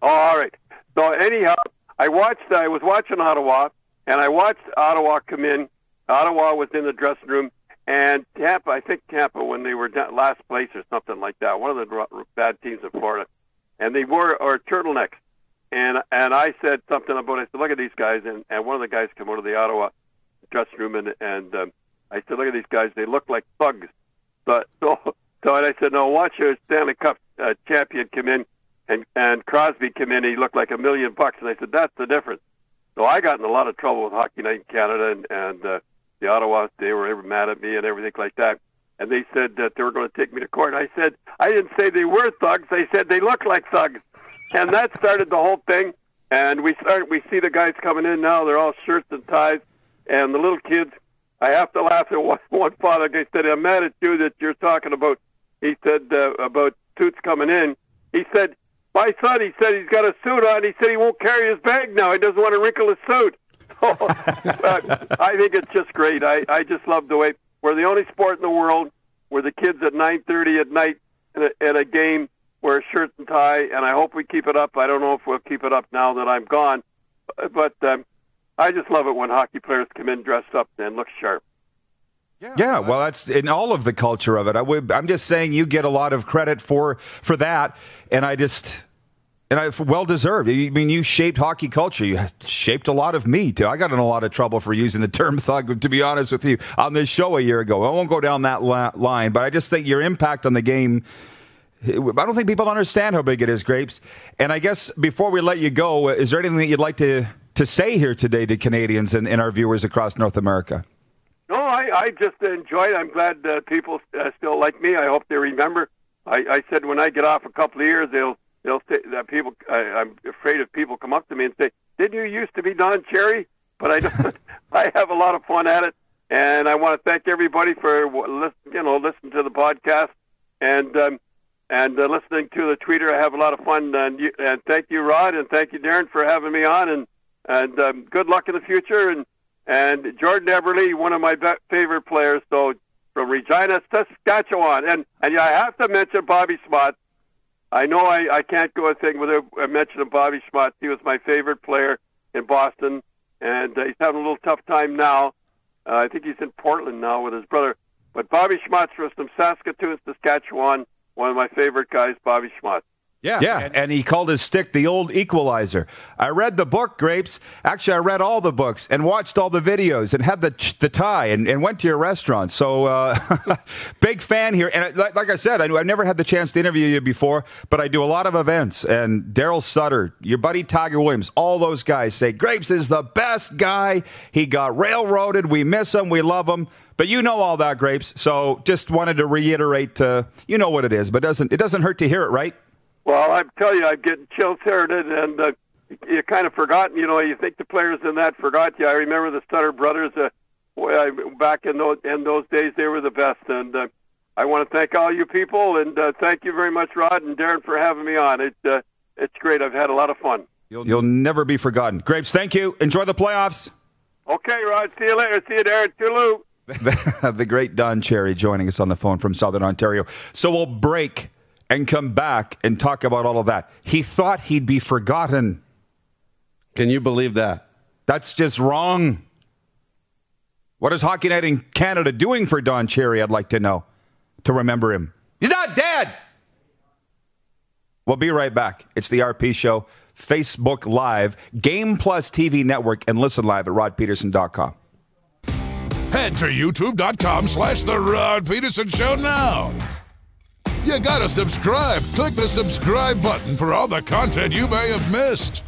Oh, all right. So anyhow, I watched. I was watching Ottawa, and I watched Ottawa come in. Ottawa was in the dressing room, and Tampa. I think Tampa, when they were down, last place or something like that, one of the bad teams in Florida, and they wore or turtlenecks. And and I said something about. I said, look at these guys, and, and one of the guys came out of the Ottawa dressing room, and and um, I said, look at these guys. They look like thugs. But so so, and I said, no, watch your Stanley Cup uh, champion come in. And and Crosby came in, he looked like a million bucks, and I said, that's the difference. So I got in a lot of trouble with Hockey Night in Canada, and, and uh, the Ottawa, they were ever mad at me and everything like that. And they said that they were going to take me to court. I said, I didn't say they were thugs, I said they look like thugs. And that started the whole thing. And we started, we see the guys coming in now, they're all shirts and ties, and the little kids, I have to laugh at one, one father. He said, I'm mad at you that you're talking about, he said, uh, about suits coming in. He said, my son, he said he's got a suit on. He said he won't carry his bag now. He doesn't want to wrinkle his suit. So, uh, I think it's just great. I, I just love the way we're the only sport in the world where the kids at nine thirty at night in a, in a game wear shirts and tie, and I hope we keep it up. I don't know if we'll keep it up now that I'm gone, but um, I just love it when hockey players come in dressed up and look sharp. Yeah, yeah, well, that's in all of the culture of it. I would, I'm just saying you get a lot of credit for for that, and I just, and I well deserved. I mean, you shaped hockey culture. You shaped a lot of me too. I got in a lot of trouble for using the term thug, to be honest with you, on this show a year ago. I won't go down that la- line, but I just think your impact on the game. I don't think people understand how big it is, Grapes. And I guess before we let you go, is there anything that you'd like to to say here today to Canadians and, and our viewers across North America? No, I, I just enjoyed it. I'm glad uh, people uh, still like me. I hope they remember. I, I said when I get off a couple of years, they'll they'll say that people. I, I'm afraid if people come up to me and say, "Didn't you used to be Don Cherry?" But I don't. I have a lot of fun at it, and I want to thank everybody for listen, you know listening to the podcast and um, and uh, listening to the tweeter. I have a lot of fun, and, you, and thank you, Rod, and thank you, Darren, for having me on, and and um, good luck in the future. And. And Jordan Eberle, one of my be- favorite players, so from Regina, Saskatchewan. And and I have to mention Bobby Schmott. I know I, I can't go a thing without mentioning Bobby Schmott. He was my favorite player in Boston, and uh, he's having a little tough time now. Uh, I think he's in Portland now with his brother. But Bobby Schmott's from Saskatoon, Saskatchewan. One of my favorite guys, Bobby Schmott. Yeah, yeah, and, and he called his stick the old equalizer. I read the book, Grapes. Actually, I read all the books and watched all the videos and had the the tie and, and went to your restaurant. So, uh, big fan here. And like, like I said, I, I've never had the chance to interview you before, but I do a lot of events. And Daryl Sutter, your buddy Tiger Williams, all those guys say Grapes is the best guy. He got railroaded. We miss him. We love him. But you know all that, Grapes. So just wanted to reiterate, uh, you know what it is, but it doesn't, it doesn't hurt to hear it, right? Well, I tell you, I'm getting chills hearing it, and uh, you kind of forgotten. You know, you think the players in that forgot you. I remember the Sutter brothers. Uh, back in those in those days, they were the best. And uh, I want to thank all you people, and uh, thank you very much, Rod and Darren, for having me on. It uh, it's great. I've had a lot of fun. You'll, you'll never be forgotten, Grapes. Thank you. Enjoy the playoffs. Okay, Rod. See you later. See you, Darren. Toodaloo. The great Don Cherry joining us on the phone from Southern Ontario. So we'll break and come back and talk about all of that. He thought he'd be forgotten. Can you believe that? That's just wrong. What is Hockey Night in Canada doing for Don Cherry, I'd like to know, to remember him? He's not dead! We'll be right back. It's the R P Show, Facebook Live, Game Plus T V Network, and listen live at rod peterson dot com. Head to youtube.com slash The Rod Peterson Show now. You gotta subscribe. Click the subscribe button for all the content you may have missed.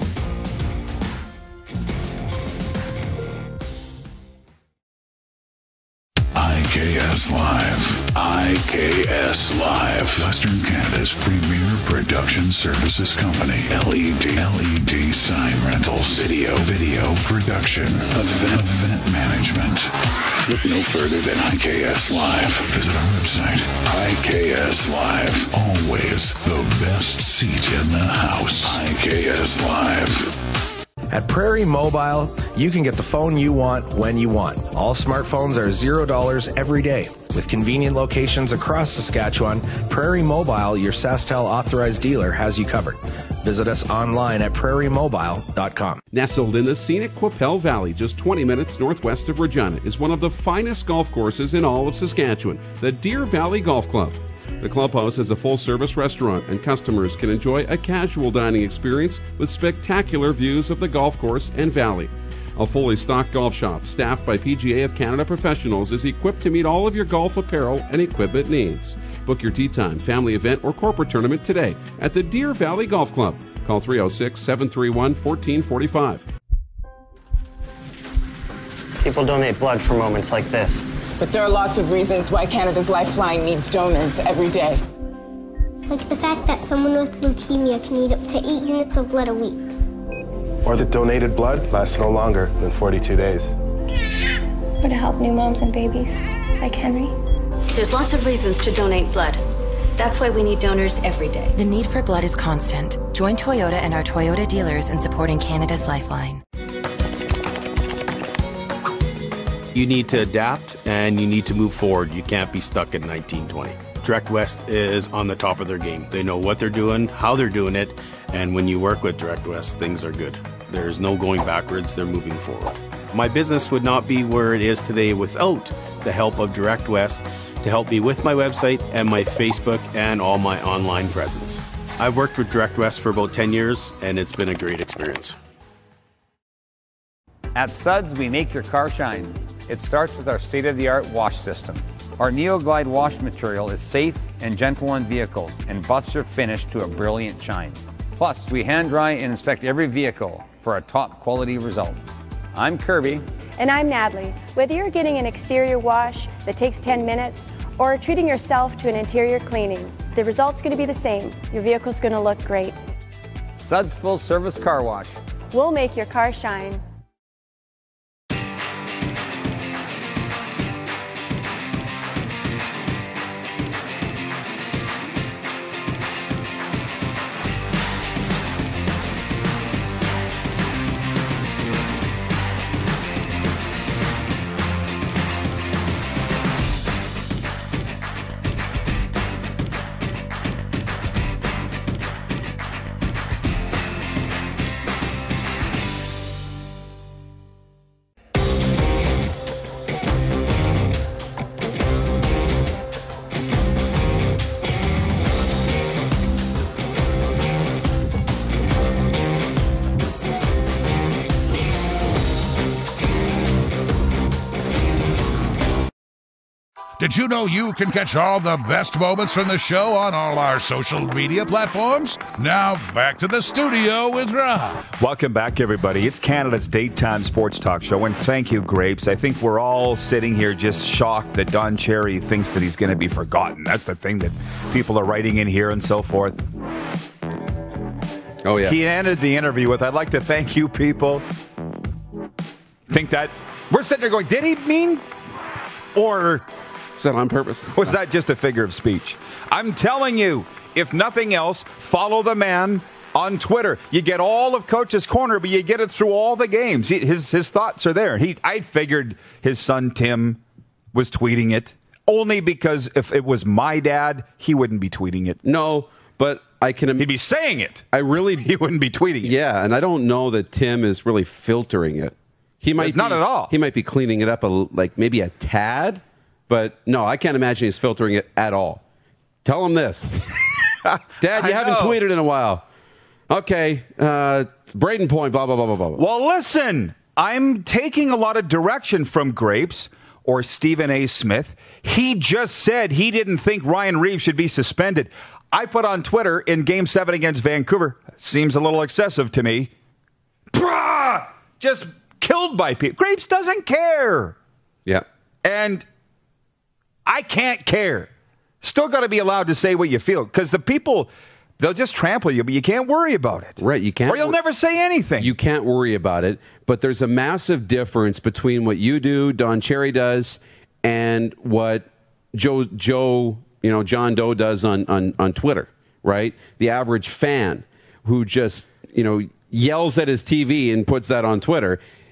I K S Live. I K S Live. Western Canada's premier production services company. L E D. L E D sign rentals. Video. Video production. Event. Event management. Look no further than I K S Live. Visit our website. I K S Live. Always the best seat in the house. I K S Live. At Prairie Mobile, you can get the phone you want when you want. All smartphones are zero dollars every day. With convenient locations across Saskatchewan, Prairie Mobile, your SaskTel authorized dealer, has you covered. Visit us online at prairie mobile dot com. Nestled in the scenic Qu'Appelle Valley, just twenty minutes northwest of Regina, is one of the finest golf courses in all of Saskatchewan, the Deer Valley Golf Club. The clubhouse is a full-service restaurant, and customers can enjoy a casual dining experience with spectacular views of the golf course and valley. A fully stocked golf shop, staffed by P G A of Canada professionals, is equipped to meet all of your golf apparel and equipment needs. Book your tee time, family event, or corporate tournament today at the Deer Valley Golf Club. Call three oh six, seven three one, one four four five. People donate blood for moments like this. But there are lots of reasons why Canada's Lifeline needs donors every day. Like the fact that someone with leukemia can need up to eight units of blood a week. Or that donated blood lasts no longer than forty-two days. Or to help new moms and babies, like Henry. There's lots of reasons to donate blood. That's why we need donors every day. The need for blood is constant. Join Toyota and our Toyota dealers in supporting Canada's Lifeline. You need to adapt and you need to move forward. You can't be stuck in nineteen twenty. Direct West is on the top of their game. They know what they're doing, how they're doing it, and when you work with Direct West, things are good. There's no going backwards, they're moving forward. My business would not be where it is today without the help of Direct West to help me with my website and my Facebook and all my online presence. I've worked with Direct West for about ten years, and it's been a great experience. At Suds, we make your car shine. It starts with our state-of-the-art wash system. Our NeoGlide wash material is safe and gentle on vehicles, and buffs are finished to a brilliant shine. Plus, we hand dry and inspect every vehicle for a top quality result. I'm Kirby. And I'm Natalie. Whether you're getting an exterior wash that takes ten minutes or treating yourself to an interior cleaning, the result's going to be the same. Your vehicle's going to look great. Suds Full Service Car Wash. We'll make your car shine. Did you know you can catch all the best moments from the show on all our social media platforms? Now, back to the studio with Rob. Welcome back, everybody. It's Canada's daytime sports talk show, and thank you, Grapes. I think we're all sitting here just shocked that Don Cherry thinks that he's going to be forgotten. That's the thing that people are writing in here and so forth. Oh, yeah. He ended the interview with, I'd like to thank you people. Think that, we're sitting there going, did he mean, or... Was that on purpose? Was that just a figure of speech? I'm telling you, if nothing else, follow the man on Twitter. You get all of Coach's Corner, but you get it through all the games. He, his his thoughts are there. He, I figured his son Tim was tweeting it, only because if it was my dad, he wouldn't be tweeting it. No, but I can... Im- He'd be saying it. I really... He wouldn't be tweeting it. Yeah, and I don't know that Tim is really filtering it. He might Not be, at all. He might be cleaning it up, a, like maybe a tad. But no, I can't imagine he's filtering it at all. Tell him this. Dad, you haven't know. tweeted in a while. Okay, uh, Braden Point, blah, blah, blah, blah, blah. Well, listen, I'm taking a lot of direction from Grapes or Stephen A. Smith. He just said he didn't think Ryan Reeves should be suspended. I put on Twitter in Game seven against Vancouver. Seems a little excessive to me. Brah! Just killed by people. Grapes doesn't care. Yeah. And... I can't care. Still got to be allowed to say what you feel, because the people, they'll just trample you, but you can't worry about it. Right, you can't. Or you'll wor- never say anything. You can't worry about it, but there's a massive difference between what you do, Don Cherry does, and what Joe, Joe, you know, John Doe does on, on, on Twitter, right? The average fan who just, you know, yells at his T V and puts that on Twitter.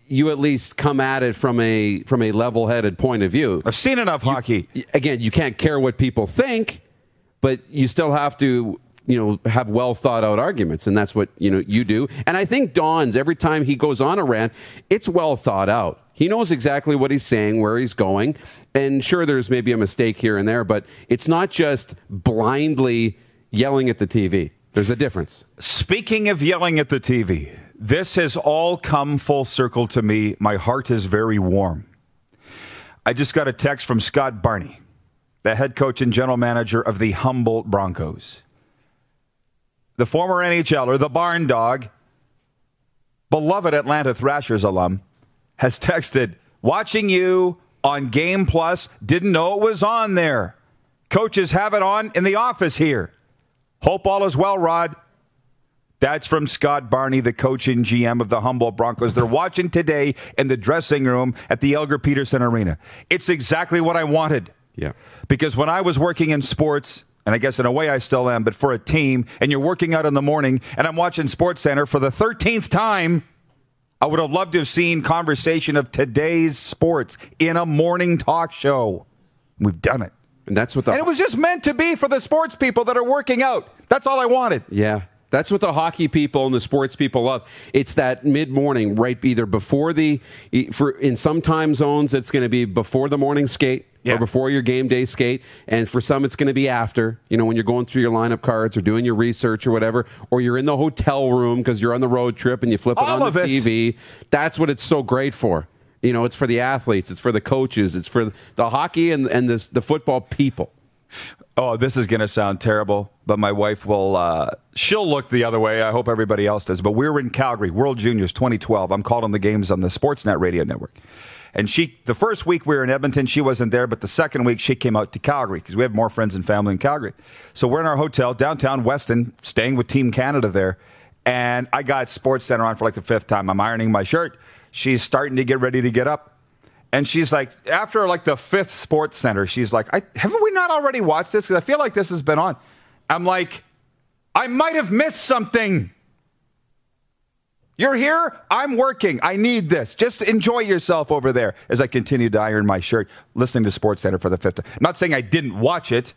you at least come at it from a from a level-headed point of view. I've seen enough you, hockey. Again, you can't care what people think, but you still have to, you know, have well thought out arguments, and that's what, you know, you do. And I think Don's, every time he goes on a rant, it's well thought out. He knows exactly what he's saying, where he's going, and sure, there's maybe a mistake here and there, but it's not just blindly yelling at the T V. There's a difference. Speaking of yelling at the T V, this has all come full circle to me. My heart is very warm. I just got a text from Scott Barney, the head coach and general manager of the Humboldt Broncos. The former N H L er, the barn dog, beloved Atlanta Thrashers alum, has texted, watching you on Game Plus, didn't know it was on there. Coaches have it on in the office here. Hope all is well, Rod. That's from Scott Barney, the coach and G M of the Humboldt Broncos. They're watching today in the dressing room at the Elgar Peterson Arena. It's exactly what I wanted. Yeah. Because when I was working in sports, and I guess in a way I still am, but for a team, and you're working out in the morning, and I'm watching SportsCenter for the thirteenth time, I would have loved to have seen conversation of today's sports in a morning talk show. We've done it. And that's what the And it was just meant to be for the sports people that are working out. That's all I wanted. Yeah. That's what the hockey people and the sports people love. It's that mid-morning, right, either before the, for in some time zones, it's going to be before the morning skate yeah. or before your game day skate. And for some, it's going to be after, you know, when you're going through your lineup cards or doing your research or whatever, or you're in the hotel room because you're on the road trip and you flip it all on the T V. It. That's what it's so great for. You know, it's for the athletes, it's for the coaches, it's for the hockey and, and the, the football people. Oh, this is going to sound terrible, but my wife will, uh, she'll look the other way. I hope everybody else does. But we were in Calgary, World Juniors twenty twelve. I'm calling the games on the Sportsnet radio network. And she, the first week we were in Edmonton, she wasn't there. But the second week she came out to Calgary because we have more friends and family in Calgary. So we're in our hotel, downtown Weston, staying with Team Canada there. And I got SportsCenter on for like the fifth time. I'm ironing my shirt. She's starting to get ready to get up. And she's like, after like the fifth SportsCenter, she's like, I, haven't we not already watched this? Because I feel like this has been on. I'm like, I might have missed something. You're here. I'm working. I need this. Just enjoy yourself over there as I continue to iron my shirt, listening to SportsCenter for the fifth time. I'm not saying I didn't watch it.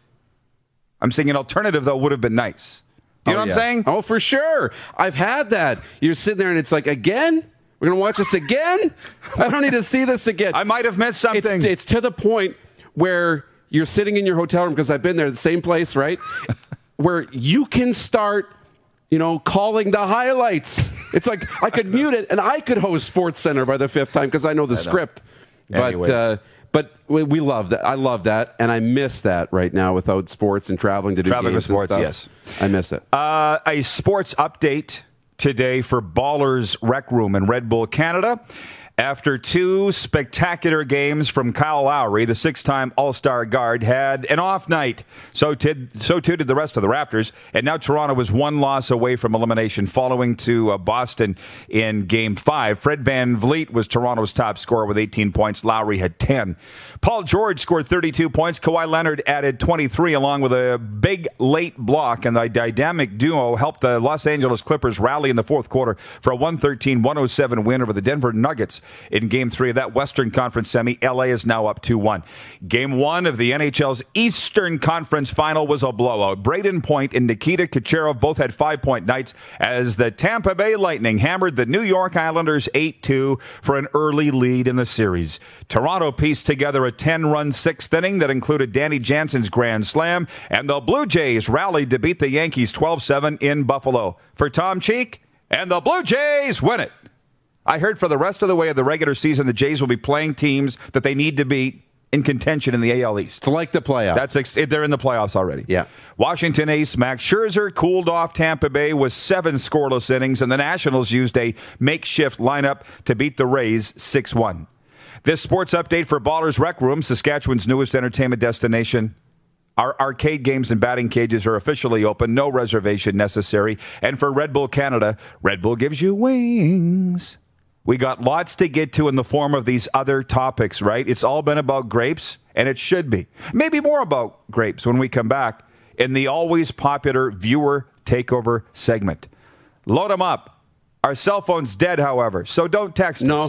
I'm saying an alternative, though, would have been nice. Do you oh, know what yeah. I'm saying? Oh, for sure. I've had that. You're sitting there and it's like, again? We're going to watch this again? I don't need to see this again. I might have missed something. It's, it's to the point where you're sitting in your hotel room, because I've been there, the same place, right? Where you can start, you know, calling the highlights. It's like I could mute it and I could host SportsCenter by the fifth time because I know the I script. Know. But uh, but we, we love that. I love that, and I miss that right now without sports and traveling to do traveling games with sports. and Yes, I miss it. Uh, a sports update today for Ballers Rec Room in Red Bull Canada. After two spectacular games from Kyle Lowry, the six-time All-Star guard had an off night. So, did, so too did the rest of the Raptors. And now Toronto was one loss away from elimination following to uh, Boston in Game five. Fred Van Vliet was Toronto's top scorer with eighteen points. Lowry had ten. Paul George scored thirty-two points. Kawhi Leonard added twenty-three along with a big late block. And the dynamic duo helped the Los Angeles Clippers rally in the fourth quarter for a one thirteen one oh seven win over the Denver Nuggets. In Game three of that Western Conference semi, L A is now up two one. Game one of the N H L's Eastern Conference Final was a blowout. Braden Point and Nikita Kucherov both had five-point nights as the Tampa Bay Lightning hammered the New York Islanders eight two for an early lead in the series. Toronto pieced together a ten-run sixth inning that included Danny Jansen's grand slam, and the Blue Jays rallied to beat the Yankees twelve seven in Buffalo. For Tom Cheek, and the Blue Jays win it. I heard for the rest of the way of the regular season, the Jays will be playing teams that they need to beat in contention in the A L East. It's like the playoffs. That's ex- they're in the playoffs already. Yeah. Washington ace Max Scherzer cooled off Tampa Bay with seven scoreless innings, and the Nationals used a makeshift lineup to beat the Rays six one. This sports update for Ballers Rec Room, Saskatchewan's newest entertainment destination. Our arcade games and batting cages are officially open. No reservation necessary. And for Red Bull Canada, Red Bull gives you wings. We got lots to get to in the form of these other topics, right? It's all been about grapes, and it should be. Maybe more about grapes when we come back in the always popular viewer takeover segment. Load them up. Our cell phone's dead, however, so don't text no. us.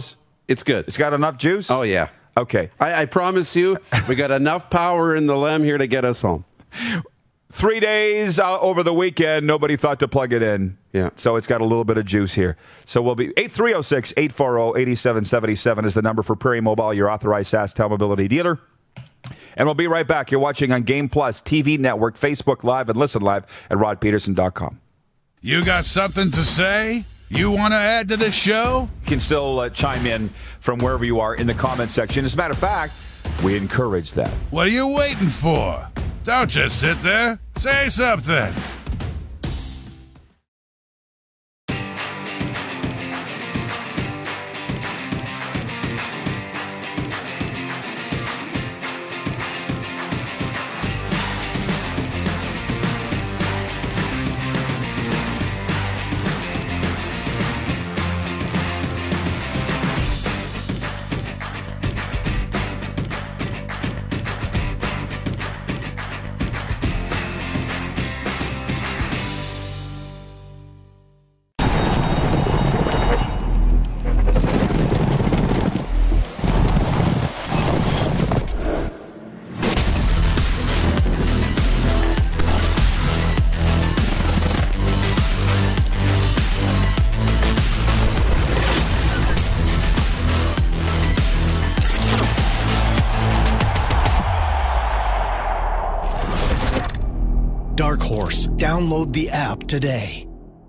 It's good. It's got enough juice? Oh, yeah. Okay. I, I promise you, we got enough power in the Lem here to get us home. Three days uh, over the weekend, nobody thought to plug it in. Yeah. So it's got a little bit of juice here. So we'll be eight three oh six, eight four zero, eight seven seven seven is the number for Prairie Mobile, your authorized SaskTel mobility dealer. And we'll be right back. You're watching on Game Plus, T V Network, Facebook Live, and listen live at rod peterson dot com. You got something to say? You want to add to the show? You can still uh, chime in from wherever you are in the comment section. As a matter of fact, we encourage that. What are you waiting for? Don't just sit there. Say something. Dark Horse. Download the app today.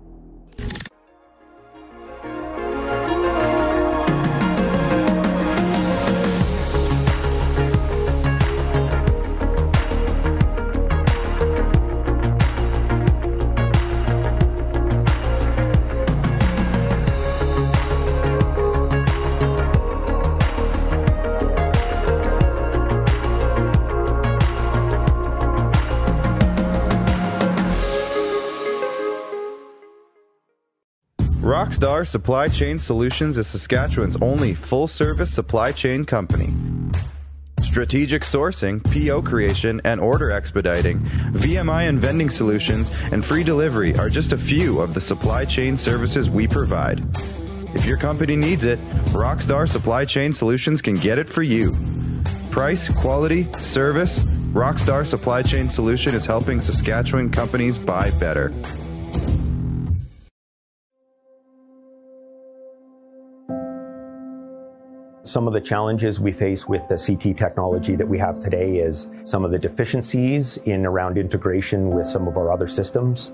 Rockstar Supply Chain Solutions is Saskatchewan's only full-service supply chain company. Strategic sourcing, P O creation, and order expediting, V M I and vending solutions, and free delivery are just a few of the supply chain services we provide. If your company needs it, Rockstar Supply Chain Solutions can get it for you. Price, quality, service, Rockstar Supply Chain Solution is helping Saskatchewan companies buy better. Some of the challenges we face with the C T technology that we have today is some of the deficiencies in around integration with some of our other systems.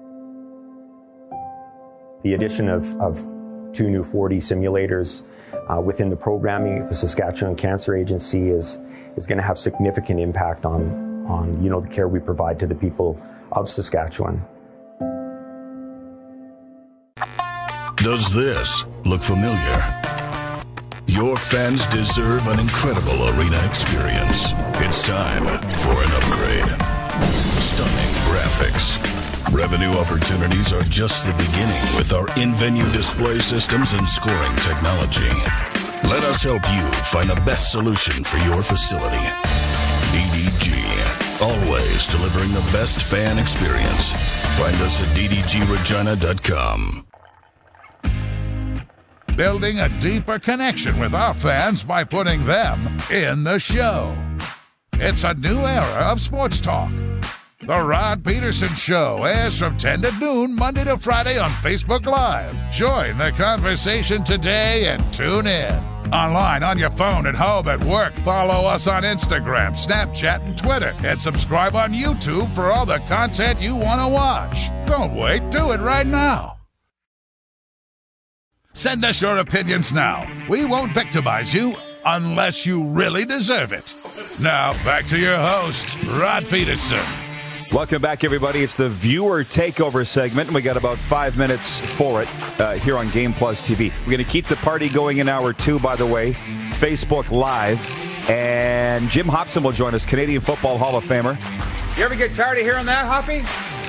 The addition of, of two new four D simulators uh, within the programming of the Saskatchewan Cancer Agency is, is going to have significant impact on, on you know, the care we provide to the people of Saskatchewan. Does this look familiar? Your fans deserve an incredible arena experience. It's time for an upgrade. Stunning graphics. Revenue opportunities are just the beginning with our in-venue display systems and scoring technology. Let us help you find the best solution for your facility. D D G, always delivering the best fan experience. Find us at d d g regina dot com. Building a deeper connection with our fans by putting them in the show. It's a new era of sports talk. The Rod Peterson Show airs from ten to noon, Monday to Friday on Facebook Live. Join the conversation today and tune in. Online, on your phone, at home, at work. Follow us on Instagram, Snapchat, and Twitter. And subscribe on YouTube for all the content you want to watch. Don't wait. Do it right now. Send us your opinions now. We won't victimize you unless you really deserve it. Now, back to your host, Rod Peterson. Welcome back, everybody. It's the viewer takeover segment, and we got about five minutes for it uh, here on Game Plus T V. We're going to keep the party going in hour two, by the way, Facebook Live. And Jim Hopson will join us, Canadian Football Hall of Famer. You ever get tired of hearing that, Hoppy?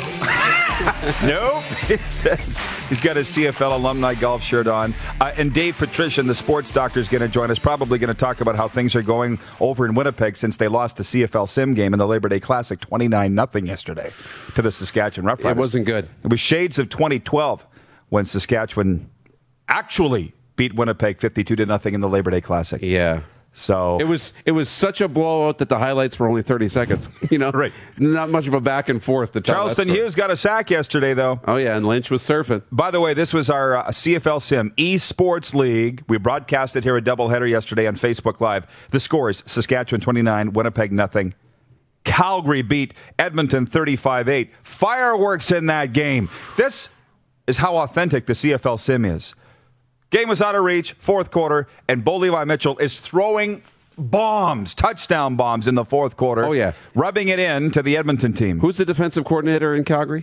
No, he says he's got a C F L alumni golf shirt on. Uh, and Dave Patrician, the sports doctor, is going to join us. Probably going to talk about how things are going over in Winnipeg since they lost the C F L Sim game in the Labor Day Classic twenty-nine nothing yesterday to the Saskatchewan Roughriders. It wasn't good. It was shades of twenty twelve when Saskatchewan actually beat Winnipeg fifty-two to nothing in the Labor Day Classic. Yeah. So it was it was such a blowout that the highlights were only thirty seconds. You know, right? Not much of a back and forth. To tell Charleston Hughes got a sack yesterday, though. Oh yeah, and Lynch was surfing. By the way, this was our uh, C F L Sim Esports League. We broadcasted here a doubleheader yesterday on Facebook Live. The scores: Saskatchewan twenty-nine, Winnipeg nothing. Calgary beat Edmonton thirty-five eight. Fireworks in that game. This is how authentic the C F L Sim is. Game was out of reach, fourth quarter, and Bo Levi Mitchell is throwing bombs, touchdown bombs in the fourth quarter. Oh, yeah. Rubbing it in to the Edmonton team. Who's the defensive coordinator in Calgary?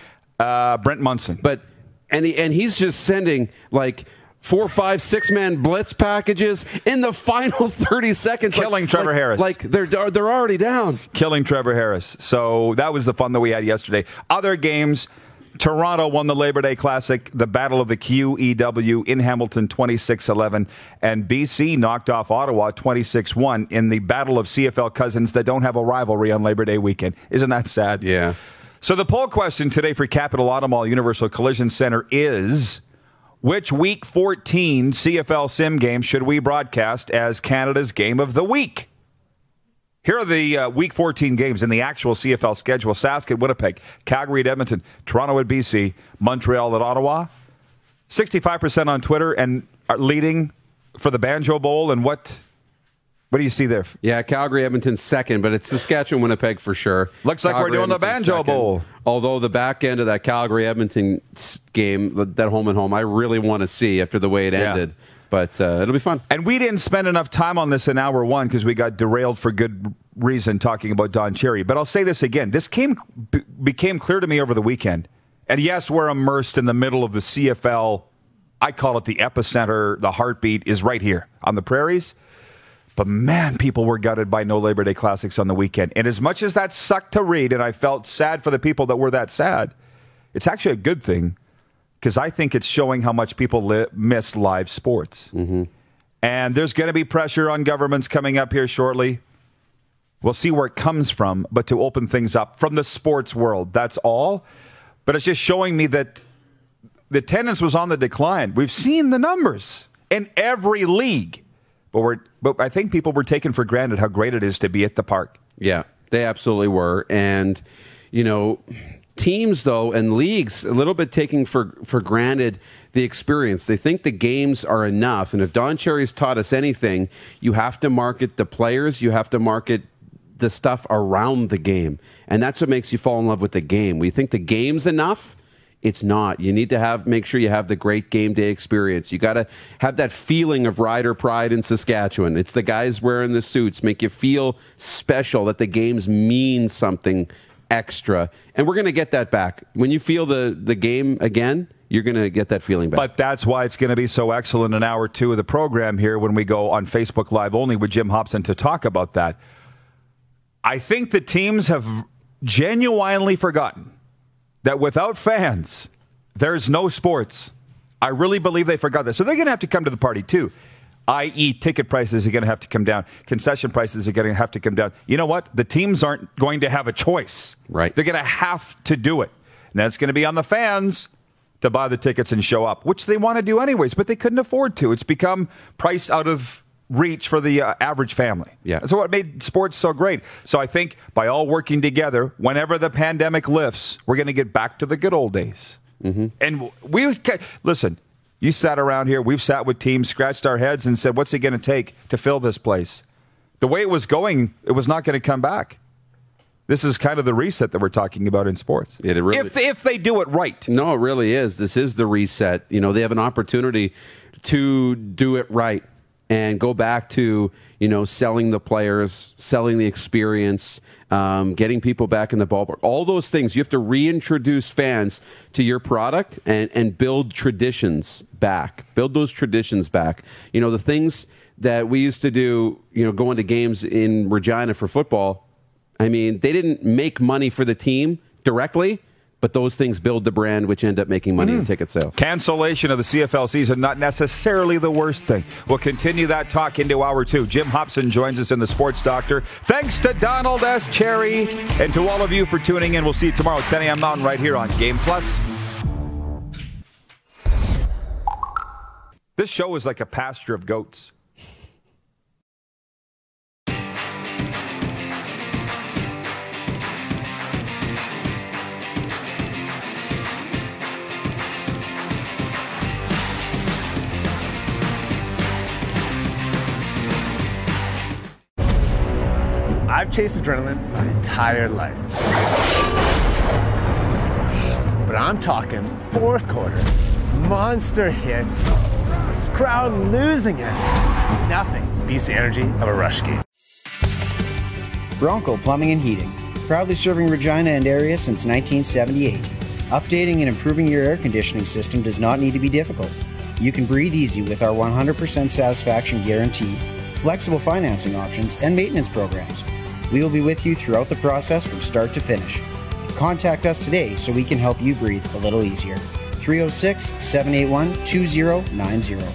Uh, Brent Munson. But and he, and he's just sending like four, five, six man blitz packages in the final thirty seconds, killing like, Trevor like, Harris. Like they're they're already down, killing Trevor Harris. So that was the fun that we had yesterday. Other games. Toronto won the Labor Day Classic, the Battle of the Q E W in Hamilton twenty-six eleven, and B C knocked off Ottawa twenty-six one in the Battle of C F L cousins that don't have a rivalry on Labor Day weekend. Isn't that sad? Yeah. So the poll question today for Capital Automall Universal Collision Center is, which Week fourteen C F L Sim game should we broadcast as Canada's Game of the Week? Here are the uh, Week fourteen games in the actual C F L schedule. Sask at Winnipeg, Calgary at Edmonton, Toronto at B C, Montreal at Ottawa. sixty-five percent on Twitter and are leading for the Banjo Bowl. And what what do you see there? Yeah, Calgary, Edmonton second, but it's Saskatchewan, Winnipeg for sure. Looks like Calgary, we're doing Edmonton the Banjo second. Bowl. Although the back end of that Calgary, Edmonton game, that home and home, I really want to see after the way it Yeah. ended. But uh, it'll be fun. And we didn't spend enough time on this in hour one because we got derailed for good reason talking about Don Cherry. But I'll say this again. This came b- became clear to me over the weekend. And yes, we're immersed in the middle of the C F L. I call it the epicenter. The heartbeat is right here on the prairies. But man, people were gutted by no Labor Day Classics on the weekend. And as much as that sucked to read, and I felt sad for the people that were that sad, it's actually a good thing. Because I think it's showing how much people li- miss live sports. Mm-hmm. And there's going to be pressure on governments coming up here shortly. We'll see where it comes from, but to open things up from the sports world, that's all. But it's just showing me that the attendance was on the decline. We've seen the numbers in every league. But, we're, but I think people were taking for granted how great it is to be at the park. Yeah, they absolutely were. And, you know... Teams, though, and leagues, a little bit taking for, for granted the experience. They think the games are enough. And if Don Cherry's taught us anything, you have to market the players, you have to market the stuff around the game. And that's what makes you fall in love with the game. We think the game's enough. It's not. You need to have make sure you have the great game day experience. You got to have that feeling of rider pride in Saskatchewan. It's the guys wearing the suits, make you feel special, that the games mean something extra, and we're going to get that back. When you feel the, the game again, you're going to get that feeling back. But that's why it's going to be so excellent in hour two of the program here when we go on Facebook Live only with Jim Hobson to talk about that. I think the teams have genuinely forgotten that without fans, there's no sports. I really believe they forgot that. So they're going to have to come to the party too. that is ticket prices are going to have to come down. Concession prices are going to have to come down. You know what? The teams aren't going to have a choice. Right. They're going to have to do it. And that's going to be on the fans to buy the tickets and show up, which they want to do anyways, but they couldn't afford to. It's become price out of reach for the uh, average family. Yeah. That's what made sports so great. So I think by all working together, whenever the pandemic lifts, we're going to get back to the good old days. Mm-hmm. And we, listen, you sat around here, we've sat with teams, scratched our heads and said, what's it going to take to fill this place? The way it was going, it was not going to come back. This is kind of the reset that we're talking about in sports. Yeah, it really, if, if they do it right. No, it really is. This is the reset. You know, they have an opportunity to do it right and go back to, you know, selling the players, selling the experience, um, getting people back in the ballpark. All those things. You have to reintroduce fans to your product and, and build traditions back. Build those traditions back. You know, the things that we used to do, you know, going to games in Regina for football, I mean, they didn't make money for the team directly, but those things build the brand, which end up making money mm. in ticket sales. Cancellation of the C F L season, not necessarily the worst thing. We'll continue that talk into hour two. Jim Hobson joins us in the Sports Doctor. Thanks to Donald S. Cherry and to all of you for tuning in. We'll see you tomorrow at ten a.m. Mountain right here on Game Plus. This This show is like a pasture of goats. I've chased adrenaline my entire life. But I'm talking fourth quarter, monster hits, crowd losing it. Nothing beats the energy of a rush game. Bronco Plumbing and Heating, proudly serving Regina and area since nineteen seventy-eight. Updating and improving your air conditioning system does not need to be difficult. You can breathe easy with our one hundred percent satisfaction guarantee, flexible financing options, and maintenance programs. We will be with you throughout the process from start to finish. Contact us today so we can help you breathe a little easier. three oh six, seven eight one, two oh nine oh.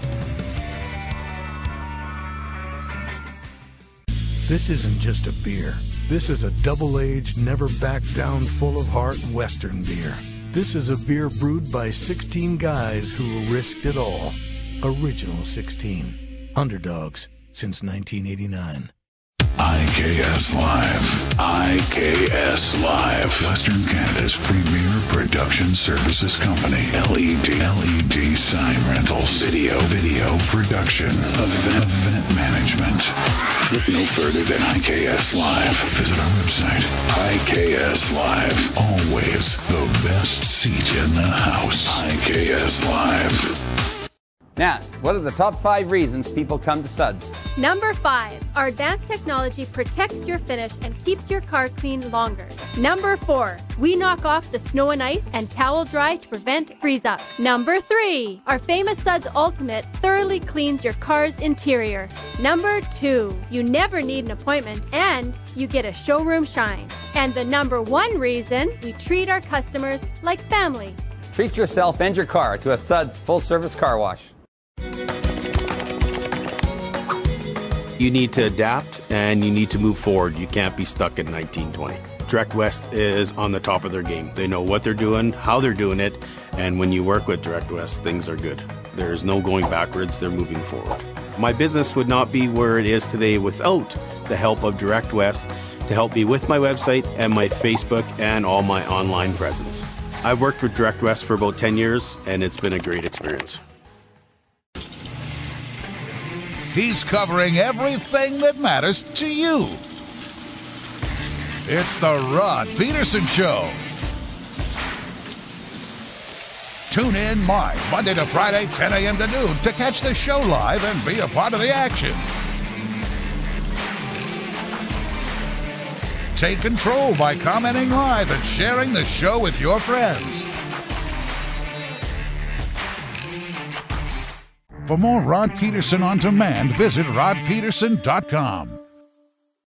This isn't just a beer. This is a double-aged, never-back-down, full-of-heart Western beer. This is a beer brewed by sixteen guys who risked it all. Original sixteen. Underdogs since nineteen eighty-nine. I K S Live. I K S Live. Western Canada's premier production services company. L E D. L E D sign rentals. Video. Video production. Event, event management. Look no further than I K S Live. Visit our website. I K S Live. Always the best seat in the house. I K S Live. Now, what are the top five reasons people come to Suds? Number five, our advanced technology protects your finish and keeps your car clean longer. Number four, we knock off the snow and ice and towel dry to prevent freeze up. Number three, our famous Suds Ultimate thoroughly cleans your car's interior. Number two, you never need an appointment and you get a showroom shine. And the number one reason, we treat our customers like family. Treat yourself and your car to a Suds full-service car wash. You need to adapt and you need to move forward. You can't be stuck in nineteen twenty. Direct West is on the top of their game. They know what they're doing, how they're doing it, and when you work with Direct West, things are good. There's no going backwards, they're moving forward. My business would not be where it is today without the help of Direct West to help me with my website and my Facebook and all my online presence. I've worked with Direct West for about ten years, and it's been a great experience. He's covering everything that matters to you. It's the Rod Peterson Show. Tune in live Monday to Friday, ten a.m. to noon to catch the show live and be a part of the action. Take control by commenting live and sharing the show with your friends. For more Rod Peterson on demand, visit rod peterson dot com.